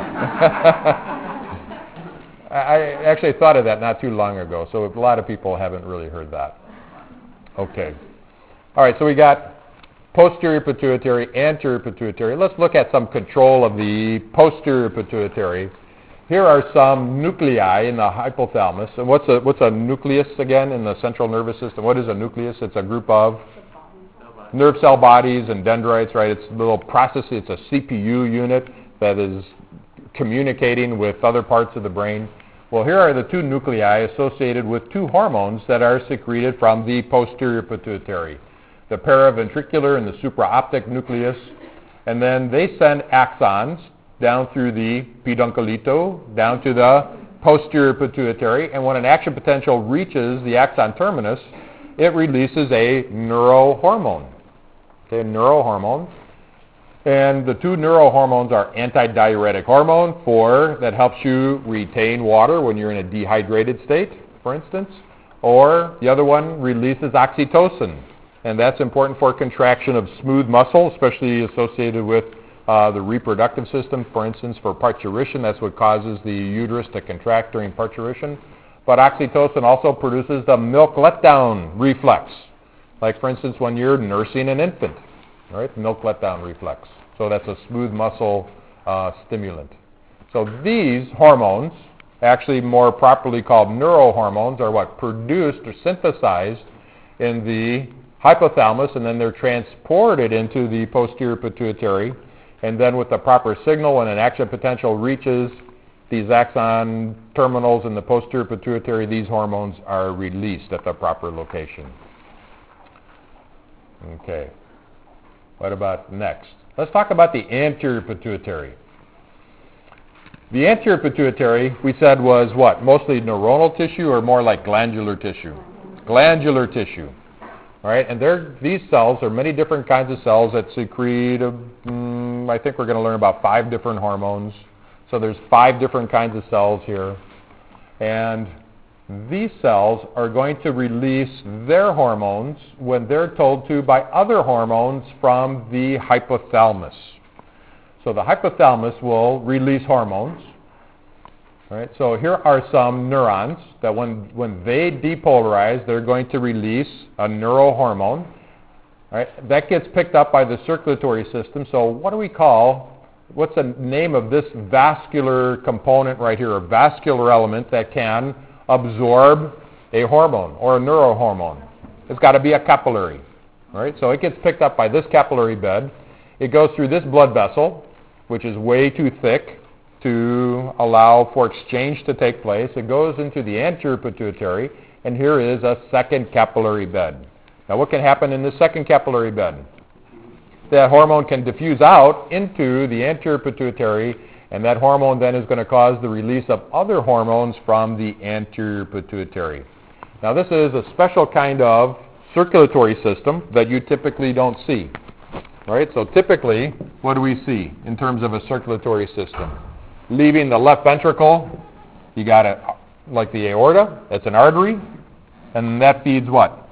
I actually thought of that not too long ago, so a lot of people haven't really heard that. Okay. All right, so we got posterior pituitary, anterior pituitary. Let's look at some control of the posterior pituitary. Here are some nuclei in the hypothalamus. And what's a, what's a nucleus again in the central nervous system? What is a nucleus? It's a group of nerve cell bodies and dendrites, right? It's a little process, it's a C P U unit that is communicating with other parts of the brain. Well, here are the two nuclei associated with two hormones that are secreted from the posterior pituitary, the paraventricular and the supraoptic nucleus. And then they send axons down through the pedunculito, down to the posterior pituitary, and when an action potential reaches the axon terminus, it releases a neurohormone. Okay, neurohormone. And the two neurohormones are antidiuretic hormone for that helps you retain water when you're in a dehydrated state, for instance, or the other one releases oxytocin, and that's important for contraction of smooth muscle, especially associated with uh, the reproductive system. For instance, for parturition, that's what causes the uterus to contract during parturition. But oxytocin also produces the milk letdown reflex, like for instance when you're nursing an infant, right? Milk letdown reflex. So that's a smooth muscle uh, stimulant. So these hormones, actually more properly called neurohormones, are what produced or synthesized in the hypothalamus, and then they're transported into the posterior pituitary, and then with the proper signal, when an action potential reaches these axon terminals in the posterior pituitary, these hormones are released at the proper location. Okay. What about next? Let's talk about the anterior pituitary. The anterior pituitary, we said, was what? Mostly neuronal tissue or more like glandular tissue? Glandular tissue. All right, and there, these cells are many different kinds of cells that secrete, um, I think we're going to learn about five different hormones. So there's five different kinds of cells here. And these cells are going to release their hormones when they're told to by other hormones from the hypothalamus. So the hypothalamus will release hormones. All right, so here are some neurons that when, when they depolarize, they're going to release a neurohormone. All right, that gets picked up by the circulatory system. So what do we call, what's the name of this vascular component right here, a vascular element that can absorb a hormone or a neurohormone? It's got to be a capillary. All right, so it gets picked up by this capillary bed. It goes through this blood vessel, which is way too thick to allow for exchange to take place. It goes into the anterior pituitary, and here is a second capillary bed. Now what can happen in this second capillary bed? That hormone can diffuse out into the anterior pituitary, and that hormone then is going to cause the release of other hormones from the anterior pituitary. Now this is a special kind of circulatory system that you typically don't see. All right, so typically, what do we see in terms of a circulatory system? Leaving the left ventricle, you got it like the aorta, that's an artery, and that feeds what?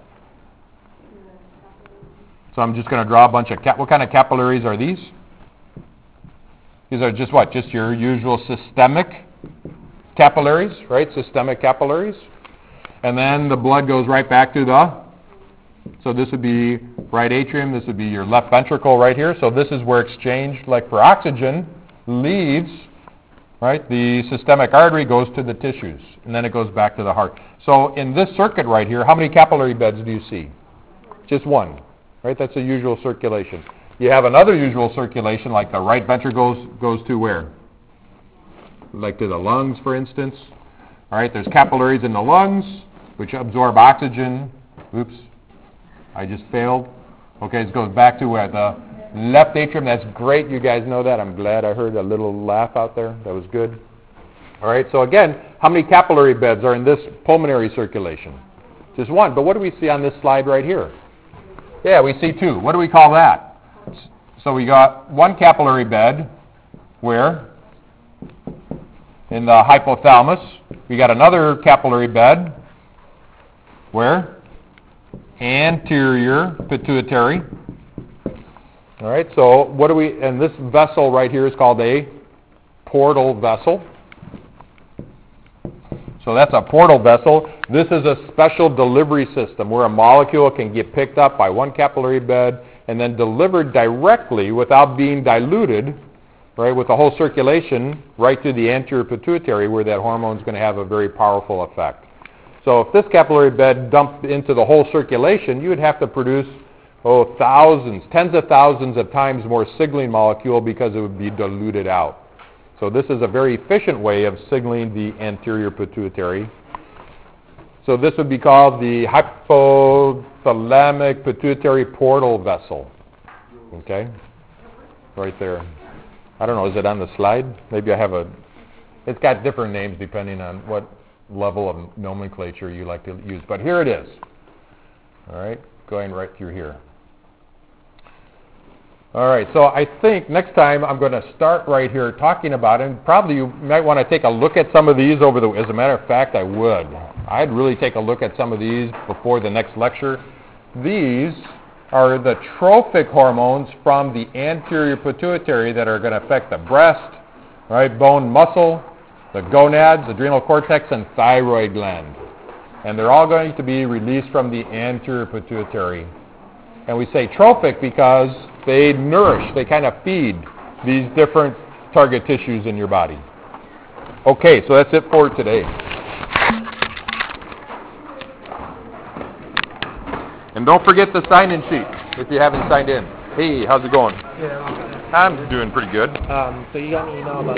So I'm just going to draw a bunch of, cap- what kind of capillaries are these? These are just what? Just your usual systemic capillaries, right? Systemic capillaries. And then the blood goes right back to the, so this would be right atrium, this would be your left ventricle right here. So this is where exchange, like for oxygen, leaves, right? The systemic artery goes to the tissues, and then it goes back to the heart. So in this circuit right here, how many capillary beds do you see? Just one, right? That's a usual circulation. You have another usual circulation, like the right ventricle goes, goes to where? Like to the lungs, for instance. All right, there's capillaries in the lungs, which absorb oxygen. Oops, I just failed. Okay, it goes back to where? The left atrium. That's great. You guys know that. I'm glad I heard a little laugh out there. That was good. All right, so again, how many capillary beds are in this pulmonary circulation? Just one. But what do we see on this slide right here? Yeah, we see two. What do we call that? So we got one capillary bed where? In the hypothalamus. We got another capillary bed where? Anterior pituitary. All right, so what do we, and this vessel right here is called a portal vessel. So that's a portal vessel. This is a special delivery system where a molecule can get picked up by one capillary bed and then delivered directly without being diluted, right, with the whole circulation right to the anterior pituitary where that hormone is going to have a very powerful effect. So if this capillary bed dumped into the whole circulation, you would have to produce oh, thousands, tens of thousands of times more signaling molecule because it would be diluted out. So this is a very efficient way of signaling the anterior pituitary. So this would be called the hypothalamic pituitary portal vessel. Okay? Right there. I don't know, is it on the slide? Maybe I have a... It's got different names depending on what level of nomenclature you like to use. But here it is. All right? Going right through here. All right, so I think next time I'm going to start right here talking about it. And probably you might want to take a look at some of these over the... As a matter of fact, I would. I'd really take a look at some of these before the next lecture. These are the trophic hormones from the anterior pituitary that are going to affect the breast, right, bone, muscle, the gonads, adrenal cortex, and thyroid gland. And they're all going to be released from the anterior pituitary. And we say trophic because they nourish, they kind of feed these different target tissues in your body. Okay, so that's it for today. And don't forget the sign-in sheet if you haven't signed in. Hey, how's it going? Yeah. I'm doing pretty good. Um, so you got an email about